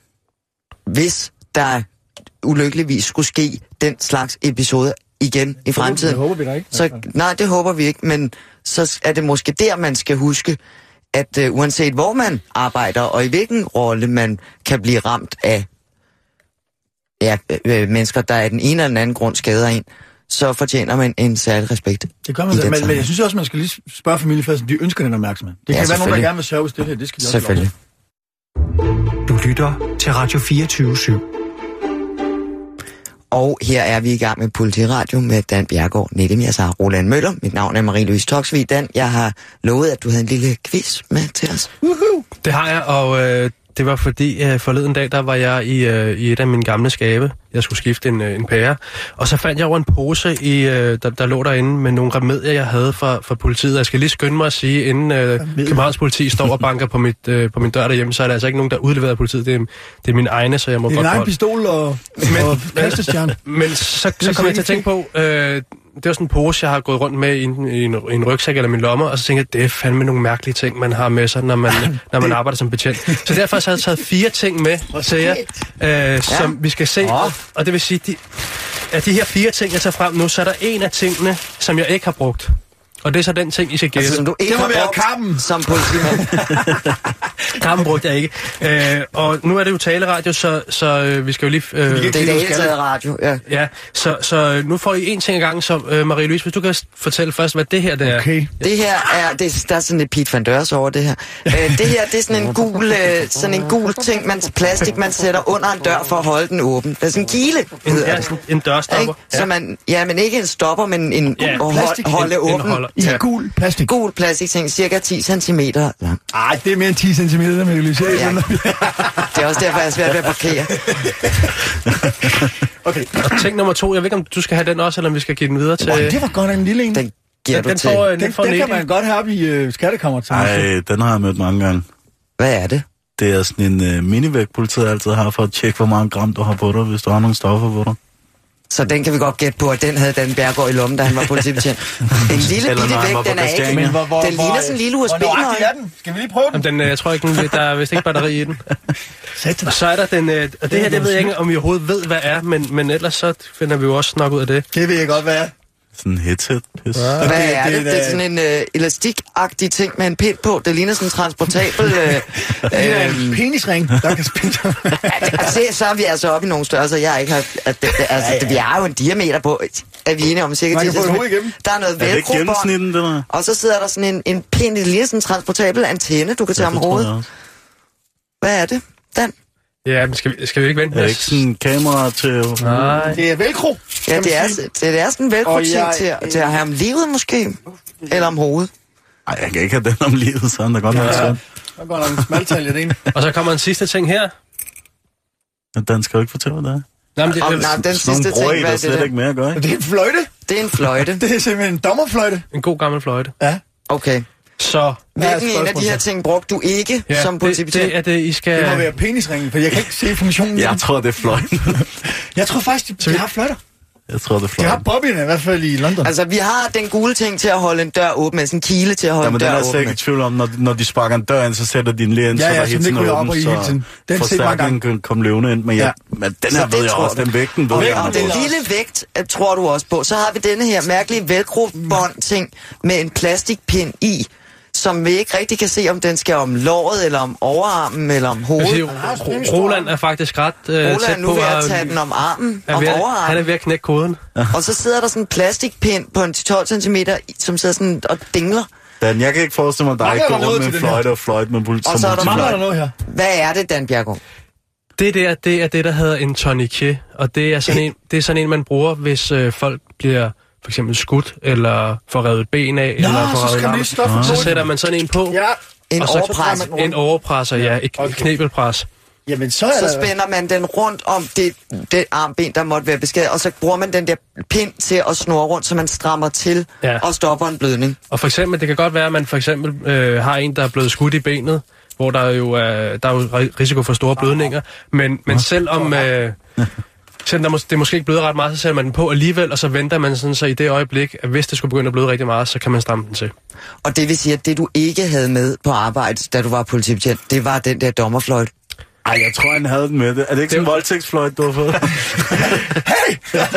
hvis der ulykkeligvis skulle ske den slags episode igen i fremtiden. Det håber vi da ikke. Så, nej, det håber vi ikke, men så er det måske der, man skal huske, at uh, uanset hvor man arbejder, og i hvilken rolle man kan blive ramt af ja, øh, mennesker, der af den ene eller den anden grund skader en, så fortjener man en særlig respekt. Det gør man da, men, men jeg synes også, man skal lige spørge familien først, om de ønsker den opmærksomhed. Det ja, kan være nogen, der gerne vil sørge stille. Det skal de også selvfølgelig. Du lytter til Radio fireogtyve syv. Og her er vi i gang med Politiradio med Dan Bjerregaard, Nedim Yassar, Roland Møller. Mit navn er Marie-Louise Toksvig. Dan, jeg har lovet, at du havde en lille quiz med til os. Uhuh. Det har jeg, og øh, det var fordi øh, forleden dag, der var jeg i, øh, i et af mine gamle skabe. Jeg skulle skifte en, øh, en pære. Og så fandt jeg over en pose, i, øh, der, der lå derinde med nogle remedier, jeg havde fra, fra politiet. Jeg skal lige skynde mig at sige, inden øh, Københavns politi står og banker på, mit, øh, på min dør derhjemme, så er der altså ikke nogen, der udleverer politiet. Det er, det er min egne, så jeg må det er godt en egen holde. pistol og, men, og kastestjerne. Men så, så kom jeg til at tænke på... Øh, det var sådan en pose, jeg har gået rundt med i en, i en, i en rygsæk eller min lommer, og så tænkte jeg, det er fandme nogle mærkelige ting, man har med sig, når man, når man arbejder som betjent. Så derfor så har jeg taget fire ting med til jer, øh, som ja. vi skal se. Og, og det vil sige, de, af de her fire ting, jeg tager frem nu, så er der en af tingene, som jeg ikke har brugt. Og det er så den ting, I skal gætte. Altså, som du ikke det må har være brugt kampen. som politimand. Kampen brugte jeg ikke. Øh, og nu er det jo taleradio, så, så øh, vi skal jo lige... Øh, det er det hele taget radio, ja. Ja, så, så nu får I en ting i gang, så øh, Marie-Louise, hvis du kan fortælle først, hvad det her det er. Okay. Det her er, det, der er sådan et Piet van Dørs over det her. Øh, det her, det er sådan en gul, øh, sådan en gul ting, man, plastik, man sætter under en dør for at holde den åben. Det er sådan en kile, En, hedder ja, det. sådan en dørstopper. Ja. Så man, ja, men ikke en stopper, men en Ja, hold, plastik. holde En- en åben. holder. I Ja. gul plastik. Gul plastik ting, cirka ti centimeter lang. Ej, det er mere end ti centimeter, med Lyse. Ja. Det er også derfor, jeg er svært ved at parkere. Okay. Og ting nummer to, jeg ved ikke, om du skal have den også, eller om vi skal give den videre til... Oh, det var godt en lille en. Den giver den, du den til. får, øh, Den, den får den kan Nelly. man godt have op i øh, skattekammeret. til mig. Ej, den har jeg mødt mange gange. Hvad er det? Det er sådan en øh, minivægt, politiet altid har for at tjekke, hvor mange gram du har på dig, hvis du har nogle stoffer på dig. Så den kan vi godt gætte på, at den havde Dan Bjergård i lommen, da han var politibetjent. En lille Eller bitte når han var vægt, på den er ikke... Christiania. Men hvor, hvor, Den ligner sådan en lille U S B-nøgle. Hvor nøjagtig er den? Skal vi lige prøve den? Jamen, den, øh, jeg tror ikke, den, der er vist ikke batteri i den. Satan. Og så er der den... Øh, og det her, det ved jeg ikke, om vi overhovedet ved, hvad er, men, men ellers så finder vi jo også nok ud af det. Det vil jeg godt være. Sådan en headset. Pis. Hvad er det det? er Det er sådan en øh, elastikagtig ting med en pind på. Det ligner sådan en transportabel... Øh, Det er øh, en penisring, der kan spænde. altså, så er vi altså oppe i nogle størrelser, jeg ikke har... At det, altså, det, vi har jo en diameter på, er vi enige om cirka Man ti kan få et hoved centimeter. igennem. Der er noget Er det ikke velcro-bånd, gennemsnitten, det der? og så sidder der sådan en, en pind, det ligner sådan en transportabel antenne, du kan tage Ja, om det tror jeg hovedet. også. Hvad er det? Dan? Ja, men skal vi, skal vi ikke vente? Er det ikke sådan en kamera til... Nej. Det er velcro. Ja, kan det man er, sige. det er sådan en velcro Og ting jeg- til, at- til at have om livet måske, eller om hovedet. Ej, jeg kan ikke have den om livet, så er der godt nok sådan. Der går der en smaltalje det ene. Og så kommer en sidste ting her. Den skal jo ikke fortælle, hvad det er. Nej, men det, Og, nej, den Sådan nogle sidste bruger ting, I hvad der er det slet der? ikke mere at gøre, ikke? Det er en fløjte. Det er en fløjte. Det er simpelthen en dommerfløjte. en god gammel fløjte. Ja. Okay. Så Hvad er Hvilken en af de spørgsmålet her så? ting brugte du ikke ja, som det, politibetjent? det er det, I skal... Det må være penisringen, for jeg kan ikke se funktionen. i Jeg den. tror, det er fløjten. Jeg tror faktisk, de, de har fløjter. Jeg tror, det er De har fløjten. bobbyerne, i hvert fald i London. Altså, vi har den gule ting til at holde en dør åben, altså en kile til at holde Jamen, en den dør er jeg slet åben. ikke i tvivl om. Når, når de sparker en dør ind, så sætter de den lige ind, Ja, så ja, der så hele den tiden ikke er ryger op åben, i hele tiden. så Den set mange forstærkningen kan komme levende ind. Men, Ja. ja. men den Så her det ved jeg tror også, du. den vægten ved Og, jeg. og om den det er. lille vægt øh, tror du også på. Så har vi denne her mærkelige velcro-bånd-ting med en plastikpind i, som vi ikke rigtig kan se, om den skal om låret, eller om overarmen, eller om Jeg hovedet. siger, Ro- Roland er faktisk ret øh, Roland tæt er nu på ved at at... tage den om armen, er om ved at- Han er overarmen. ved at knække koden. Og så sidder der sådan en plastikpind på en til tolv centimeter, som sidder sådan og dingler. Dan, jeg kan ikke forestille mig, at der Mangler ikke der går noget rundt med til en den her? fløjte og fløjte med politi. Og så er der Mangler der multifløjte. noget her? Hvad er det, Dan Bjergård? Det der, det er det, der hedder en tourniquet, og det er sådan en, det er sådan en man bruger, hvis øh, folk bliver for eksempel skudt, eller får revet et ben af, eller får så revet skal en man arm. lige stoppe for Så koden. sætter man sådan en på, Ja. En og så overpres. en overpresser, ja, et Okay. okay. knebelpres. Jamen, så er Så der... spænder man den rundt om det, det armben, der måtte være beskadiget, og så bruger man den der pind til at snurre rundt, så man strammer til Ja. og stopper en blødning. Og for eksempel, det kan godt være, at man for eksempel øh, har en, der er blevet skudt i benet, hvor der jo er, der er jo ri- risiko for store blødninger, men, men selvom... Øh, Selvom der mås- det måske ikke bløder ret meget, så sætter man den på alligevel, og så venter man sådan, så i det øjeblik, at hvis det skulle begynde at bløde rigtig meget, så kan man stramme den til. Og det vil sige, at det du ikke havde med på arbejde, da du var politibetjent, det var den der dommerfløjte. Ej, jeg tror, han havde den med det. Er det ikke sådan en voldtægtsfløjte, du har fået? Hey!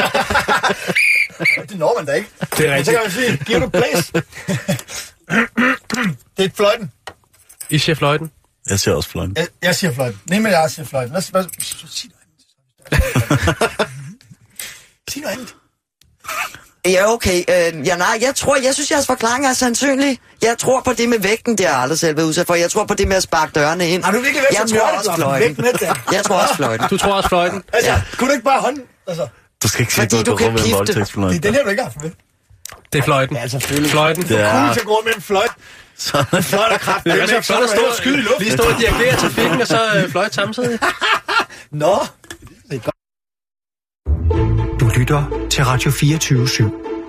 Det når man da ikke. Det er Men så rigtigt. kan man sige, giver du plads? Det er fløjten. I siger fløjten? Jeg siger også fløjten. Jeg, jeg siger fløjten. Nej, men jeg siger fløjten. Hvad, hvad, sig noget andet. Sig noget andet. Ja, okay. Øh, ja, nej, jeg tror, jeg synes, jeres forklaring er sandsynlig. Jeg tror på det med vægten, det har jeg aldrig selv været udsat for. Jeg tror på det med at sparke dørene ind. Har du virkelig været Jeg som tror nørdet, også Lars? fløjten. Væk med det. Jeg tror også fløjten. Du tror også fløjten? Altså, Ja. kunne du ikke bare hånden... Altså, Du skal ikke sige, Fordi at du du kan går med en pifte. det voldtægtsfløjte. er den her, du ikke har haft med. Det er fløjten. Ja, selvfølgelig. Fløjten. Det er cool til at gå med en fløjt. Så... Fløjt og kraft. Det er så flot at stå og skyde i luften. Lige stå og dirigere trafikken, og så øh, fløjt samtidig. Nå. Det er godt. Du lytter til Radio fireogtyve syv.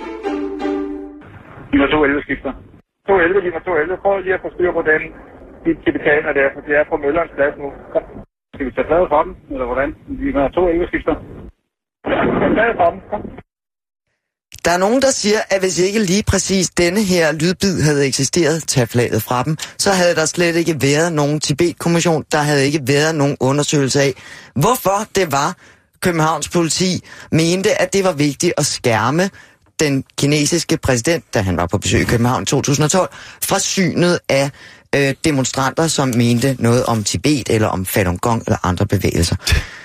De var to elleve skifter. to elleve, de var to elleve. Prøv lige at få styr på den. De tibetaner der, for det er på Møllerens plads nu. Kom. Skal vi tage bladet fra dem, eller hvordan? De var to elleve skifter. Tag bladet fra dem. Kom. Der er nogen, der siger, at hvis ikke lige præcis denne her lydbid havde eksisteret, tag flaget fra dem, så havde der slet ikke været nogen Tibet-kommission, der havde ikke været nogen undersøgelse af, hvorfor det var, Københavns politi mente, at det var vigtigt at skærme den kinesiske præsident, da han var på besøg i København i to tusind og tolv, fra synet af øh, demonstranter, som mente noget om Tibet eller om Falun Gong eller andre bevægelser.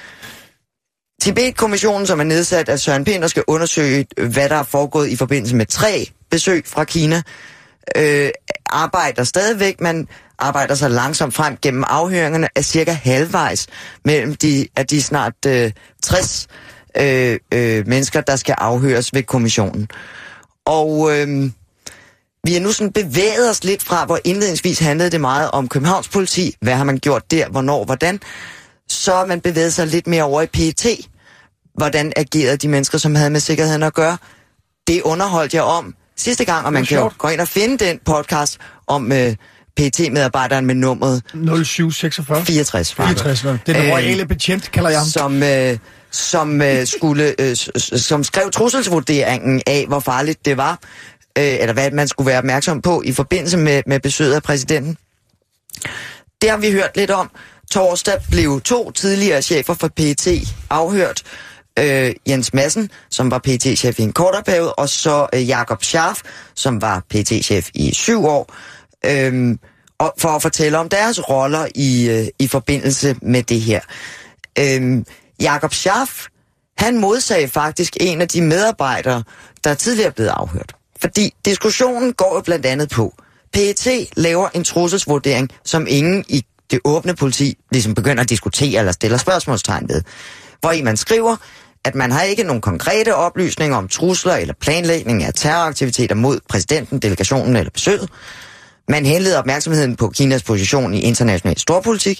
Tibet-kommissionen, som er nedsat af Søren Pind, skal undersøge, hvad der er foregået i forbindelse med tre besøg fra Kina, øh, arbejder stadigvæk. Man arbejder sig langsomt frem gennem afhøringerne af cirka halvvejs mellem de, af de snart øh, tres øh, øh, mennesker, der skal afhøres ved kommissionen. Og øh, vi er nu sådan bevæget os lidt fra, hvor indledningsvis handlede det meget om Københavns politi. Hvad har man gjort der, hvornår, hvordan? Så har man bevæget sig lidt mere over i P E T. Hvordan agerede de mennesker, som havde med sikkerheden at gøre? Det underholdt jeg om sidste gang, og man kan jo gå ind og finde den podcast om øh, P E T-medarbejderen med nummeret nul syv seksogfyrre fireogtres. fireogtres, det er den royale betjent, kalder jeg ham. Som, øh, som, øh, skulle, øh, som skrev trusselsvurderingen af, hvor farligt det var, øh, eller hvad man skulle være opmærksom på i forbindelse med, med besøget af præsidenten. Det har vi hørt lidt om. Torsdag blev to tidligere chefer for P E T afhørt. Øh, Jens Madsen, som var P E T-chef i en kortere periode, og så øh, Jakob Scharf, som var P E T-chef i syv år, øh, og for at fortælle om deres roller i, øh, i forbindelse med det her. Øh, Jakob Scharf, han modsagde faktisk en af de medarbejdere, der tidligere er blevet afhørt. Fordi diskussionen går jo blandt andet på, P E T laver en trusselsvurdering, som ingen i det åbne politi ligesom begynder at diskutere eller stiller spørgsmålstegn ved. Hvori man skriver, at man har ikke nogen konkrete oplysninger om trusler eller planlægning af terroraktiviteter mod præsidenten, delegationen eller besøget. Man henleder opmærksomheden på Kinas position i international storpolitik.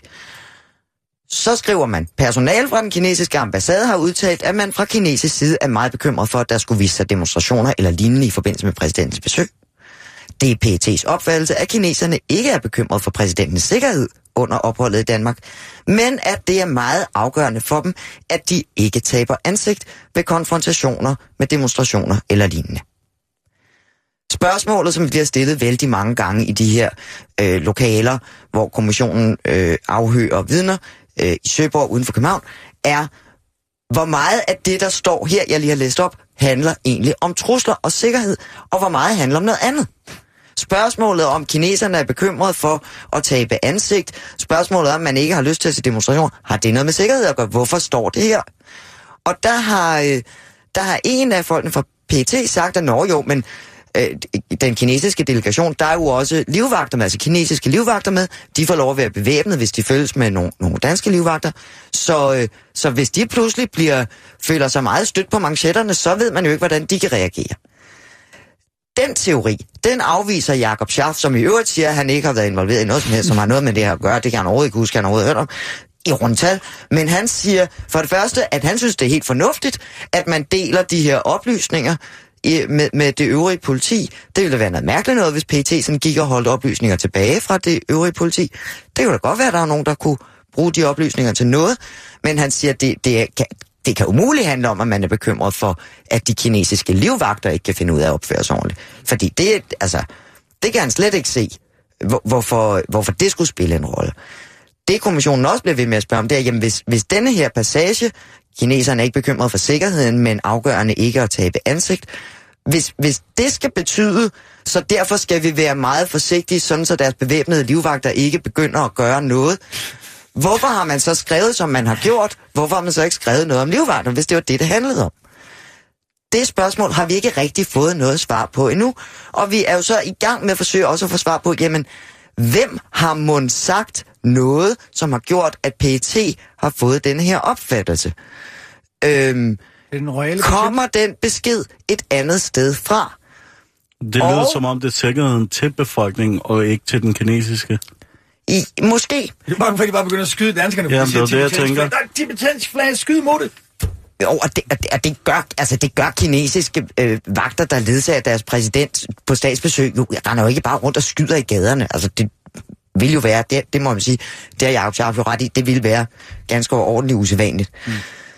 Så skriver man, personale fra den kinesiske ambassade har udtalt, at man fra kinesisk side er meget bekymret for, at der skulle vise sig demonstrationer eller lignende i forbindelse med præsidentens besøg. Det er P E T's opfattelse, at kineserne ikke er bekymret for præsidentens sikkerhed under opholdet i Danmark, men at det er meget afgørende for dem, at de ikke taber ansigt ved konfrontationer med demonstrationer eller lignende. Spørgsmålet, som bliver stillet vældig mange gange i de her øh, lokaler, hvor kommissionen øh, afhører vidner øh, i Søborg uden for København, er, hvor meget af det, der står her, jeg lige har læst op, handler egentlig om trusler og sikkerhed, og hvor meget handler om noget andet. Spørgsmålet om kineserne er bekymret for at tabe ansigt, spørgsmålet om, man ikke har lyst til at se demonstrationer, har det noget med sikkerhed at gøre? Hvorfor står det her? Og der har, øh, der har en af folkene fra P E T sagt, at nå jo, men øh, den kinesiske delegation, der er jo også livvagter med, altså kinesiske livvagter med, de får lov at være bevæbnet, hvis de følges med nogle, nogle danske livvagter. Så, øh, så hvis de pludselig bliver, føler sig meget stødt på manchetterne, så ved man jo ikke, hvordan de kan reagere. Den teori, den afviser Jakob Scharf, som i øvrigt siger, at han ikke har været involveret i noget som helst, som har noget med det her at gøre. Det kan han overhovedet ikke huske, han har overhovedet hørt om i rundtal. Men han siger for det første, at han synes, det er helt fornuftigt, at man deler de her oplysninger i, med, med det øvrige politi. Det ville da være noget mærkeligt noget, hvis P E T sådan gik og holdt oplysninger tilbage fra det øvrige politi. Det kunne da godt være, at der er nogen, der kunne bruge de oplysninger til noget. Men han siger, at det, det kan... Det kan umuligt handle om, at man er bekymret for, at de kinesiske livvagter ikke kan finde ud af at opføre sig ordentligt. Fordi det, altså, det kan han slet ikke se, hvor, hvorfor, hvorfor det skulle spille en rolle. Det kommissionen også bliver ved med at spørge om, det er, jamen hvis, hvis denne her passage, kineserne er ikke bekymret for sikkerheden, men afgørende ikke at tabe ansigt, hvis, hvis det skal betyde, så derfor skal vi være meget forsigtige, sådan så deres bevæbnede livvagter ikke begynder at gøre noget. Hvorfor har man så skrevet, som man har gjort? Hvorfor har man så ikke skrevet noget om livvagter, hvis det var det, det handlede om? Det spørgsmål har vi ikke rigtig fået noget svar på endnu. Og vi er jo så i gang med at forsøge også at få svar på, jamen, hvem har mon sagt noget, som har gjort, at P E T har fået denne her opfattelse? Øhm, den royale kommer den besked et andet sted fra? Det lyder og... som om, det er sikkerheden til befolkningen, og ikke til den kinesiske. I, måske. Det er bare, fordi de bare begynder at skyde danskerne. Jamen, det er det, jeg tænker. Der er et tibetansk flag, skyd mod det. Jo, og det, og det, og det, gør, altså det gør kinesiske øh, vagter, der ledsager deres præsident på statsbesøg, jo, render jo ikke bare rundt og skyder i gaderne. Altså, det vil jo være, det, det må man sige, det har Jacob Scharf jo ret i, det vil være ganske ordentligt usædvanligt. Mm.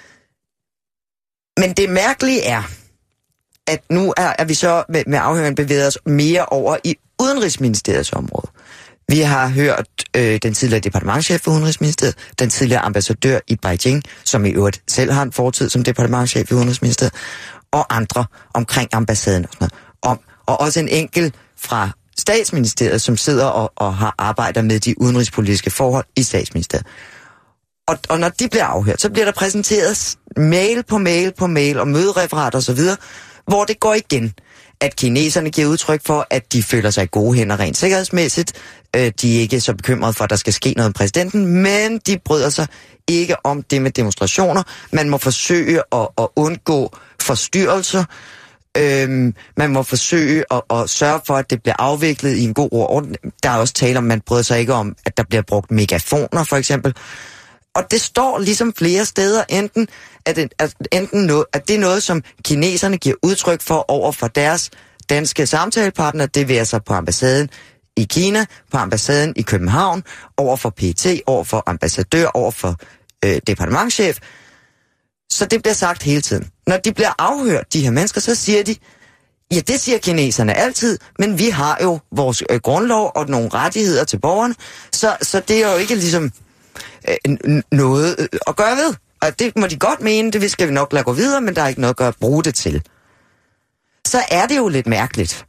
Men det mærkelige er, at nu er, er vi så med, med afhøringen bevæget os mere over i Udenrigsministeriets område. Vi har hørt øh, den tidligere departementschef for Udenrigsministeriet, den tidligere ambassadør i Beijing, som i øvrigt selv har en fortid som departementschef i Udenrigsministeriet, og andre omkring ambassaden og sådan noget. Om, og også en enkelt fra Statsministeriet, som sidder og, og har arbejdet med de udenrigspolitiske forhold i Statsministeriet. Og, og når de bliver afhørt, så bliver der præsenteret mail på mail på mail og mødereferater og så videre, hvor det går igen, at kineserne giver udtryk for, at de føler sig i gode hænder rent sikkerhedsmæssigt. Øh, de er ikke så bekymrede for, at der skal ske noget med præsidenten, men de bryder sig ikke om det med demonstrationer. Man må forsøge at, at undgå forstyrrelser. Øhm, man må forsøge at, at sørge for, at det bliver afviklet i en god orden. Der er også tale om, man bryder sig ikke om, at der bliver brugt megafoner, for eksempel. Og det står ligesom flere steder, enten at, det, at, enten noget, at det er noget, som kineserne giver udtryk for over for deres danske samtalepartner, det vil altså på ambassaden i Kina, på ambassaden i København, over for P E T, over for ambassadør, over for øh, departementschef. Så det bliver sagt hele tiden. Når de bliver afhørt, de her mennesker, så siger de, ja, det siger kineserne altid, men vi har jo vores øh, grundlov og nogle rettigheder til borgerne, så, så det er jo ikke ligesom øh, noget øh, at gøre ved. Og det må de godt mene, det skal vi nok lade gå videre, men der er ikke noget at gøre, bruge det til. Så er det jo lidt mærkeligt,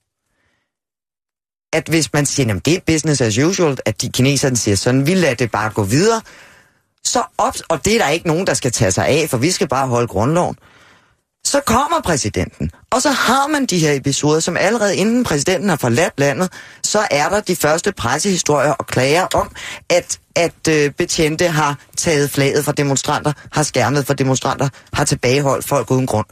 at hvis man siger, at det er business as usual, at de kineserne siger sådan, vi lader det bare gå videre, så op, og det er der ikke nogen, der skal tage sig af, for vi skal bare holde grundloven. Så kommer præsidenten, og så har man de her episoder, som allerede inden præsidenten har forladt landet, så er der de første pressehistorier og klager om, at, at øh, betjente har taget flaget fra demonstranter, har skærmet for demonstranter, har tilbageholdt folk uden grund.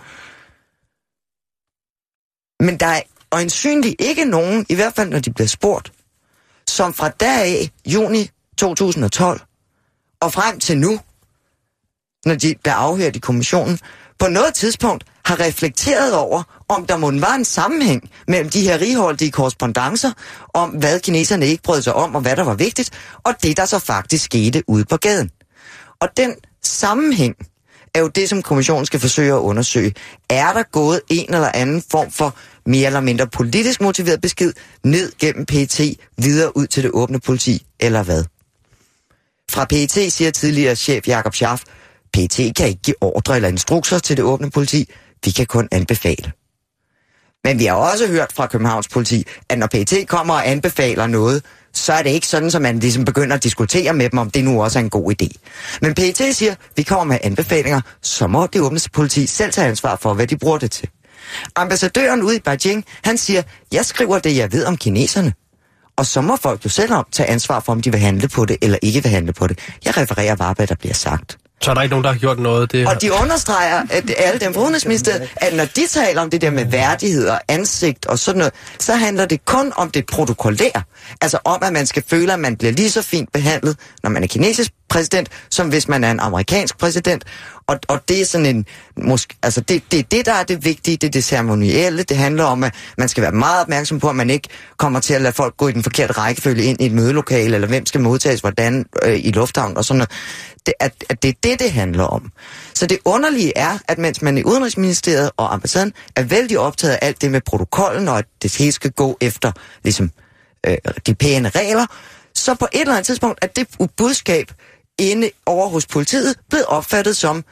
Men der er øjensynligt ikke nogen, i hvert fald når de bliver spurgt, som fra deraf, juni to tusind og tolv, og frem til nu, når de bliver afhørt i kommissionen, på noget tidspunkt har reflekteret over, om der må være en sammenhæng mellem de her righoldige korrespondancer, om hvad kineserne ikke brød sig om, og hvad der var vigtigt, og det, der så faktisk skete ude på gaden. Og den sammenhæng er jo det, som kommissionen skal forsøge at undersøge. Er der gået en eller anden form for mere eller mindre politisk motiveret besked ned gennem P E T, videre ud til det åbne politi, eller hvad? Fra P E T siger tidligere chef Jacob Scharf, P E T kan ikke give ordre eller instrukser til det åbne politi, vi kan kun anbefale. Men vi har også hørt fra Københavns politi, at når P E T kommer og anbefaler noget, så er det ikke sådan, at man ligesom begynder at diskutere med dem, om det nu også er en god idé. Men P E T siger, vi kommer med anbefalinger, så må det åbne politi selv tage ansvar for, hvad de bruger det til. Ambassadøren ude i Beijing, han siger, jeg skriver det, jeg ved om kineserne. Og så må folk jo selv om tage ansvar for, om de vil handle på det, eller ikke vil handle på det. Jeg refererer bare, hvad der bliver sagt. Så er der ikke nogen, der har gjort noget? Det... Og de understreger, at alle dem fra Udenrigsministeriet, at når de taler om det der med værdighed og ansigt og sådan noget, så handler det kun om det protokollære. Altså om, at man skal føle, at man bliver lige så fint behandlet, når man er kinesisk præsident, som hvis man er en amerikansk præsident. Og, og det er sådan en... Måske, altså det, det er det, der er det vigtige, det er det ceremonielle. Det handler om, at man skal være meget opmærksom på, at man ikke kommer til at lade folk gå i den forkerte rækkefølge ind i et mødelokale, eller hvem skal modtages hvordan øh, i lufthavn og sådan noget. Det, at, at det er det, det handler om. Så det underlige er, at mens man i Udenrigsministeriet og ambassaden er vældig optaget af alt det med protokollen, og at det hele skal gå efter ligesom, øh, de pæne regler, så på et eller andet tidspunkt er det budskab inde over hos politiet blevet opfattet som,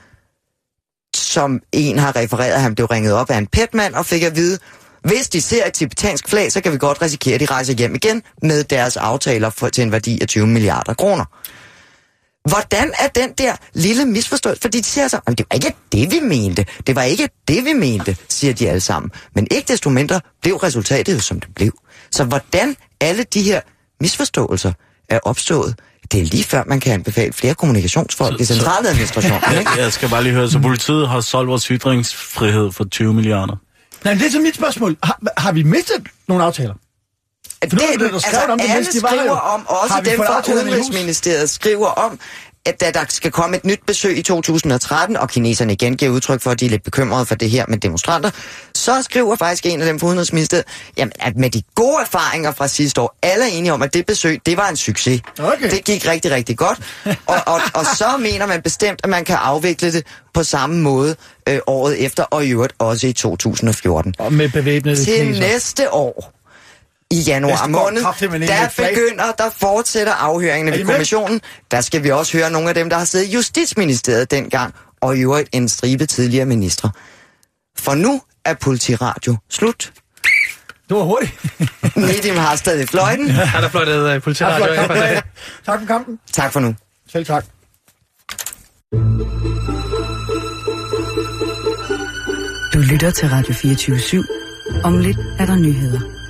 som en har refereret, at han blev ringet op af en petmand og fik at vide, hvis de ser et tibetansk flag, så kan vi godt risikere, at de rejser hjem igen med deres aftaler for, til en værdi af tyve milliarder kroner. Hvordan er den der lille misforståelse? Fordi de siger så, at det var ikke det, vi mente. Det var ikke det, vi mente, siger de alle sammen. Men ikke desto mindre blev resultatet jo, som det blev. Så hvordan alle de her misforståelser er opstået, det er lige før, man kan anbefale flere kommunikationsfolk så, i centraladministrationen. Jeg, jeg skal bare lige høre, så politiet har solgt vores ytringsfrihed for tyve milliarder? Nej, det er så mit spørgsmål. Har, har vi mistet nogle aftaler? Det, det, altså, om det, alle de skriver om, også dem fra Udenrigsministeriet skriver om, at da der skal komme et nyt besøg i to tusind og tretten, og kineserne igen giver udtryk for, at de er lidt bekymrede for det her med demonstranter, så skriver faktisk en af dem fra Udenrigsministeriet, jamen, at med de gode erfaringer fra sidste år, alle er enige om, at det besøg, det var en succes. Okay. Det gik rigtig, rigtig godt. Og, og, og så mener man bestemt, at man kan afvikle det på samme måde øh, året efter, og i øvrigt også i to tusind og fjorten. Og med bevæbnede Til kineser. Næste år, i januar måned, der begynder, der fortsætter afhøringen ved kommissionen. Der skal vi også høre nogle af dem, der har siddet i Justitsministeriet dengang, og i øvrigt en stribe tidligere ministre. For nu er Politiradio slut. Det var hurtigt. Nedim har stadig fløjten. Han har fløjtet uh, Politiradio. Ja, tak for kampen. Tak for nu. Selv tak. Du lytter til Radio fireogtyve syv. Om lidt er der nyheder.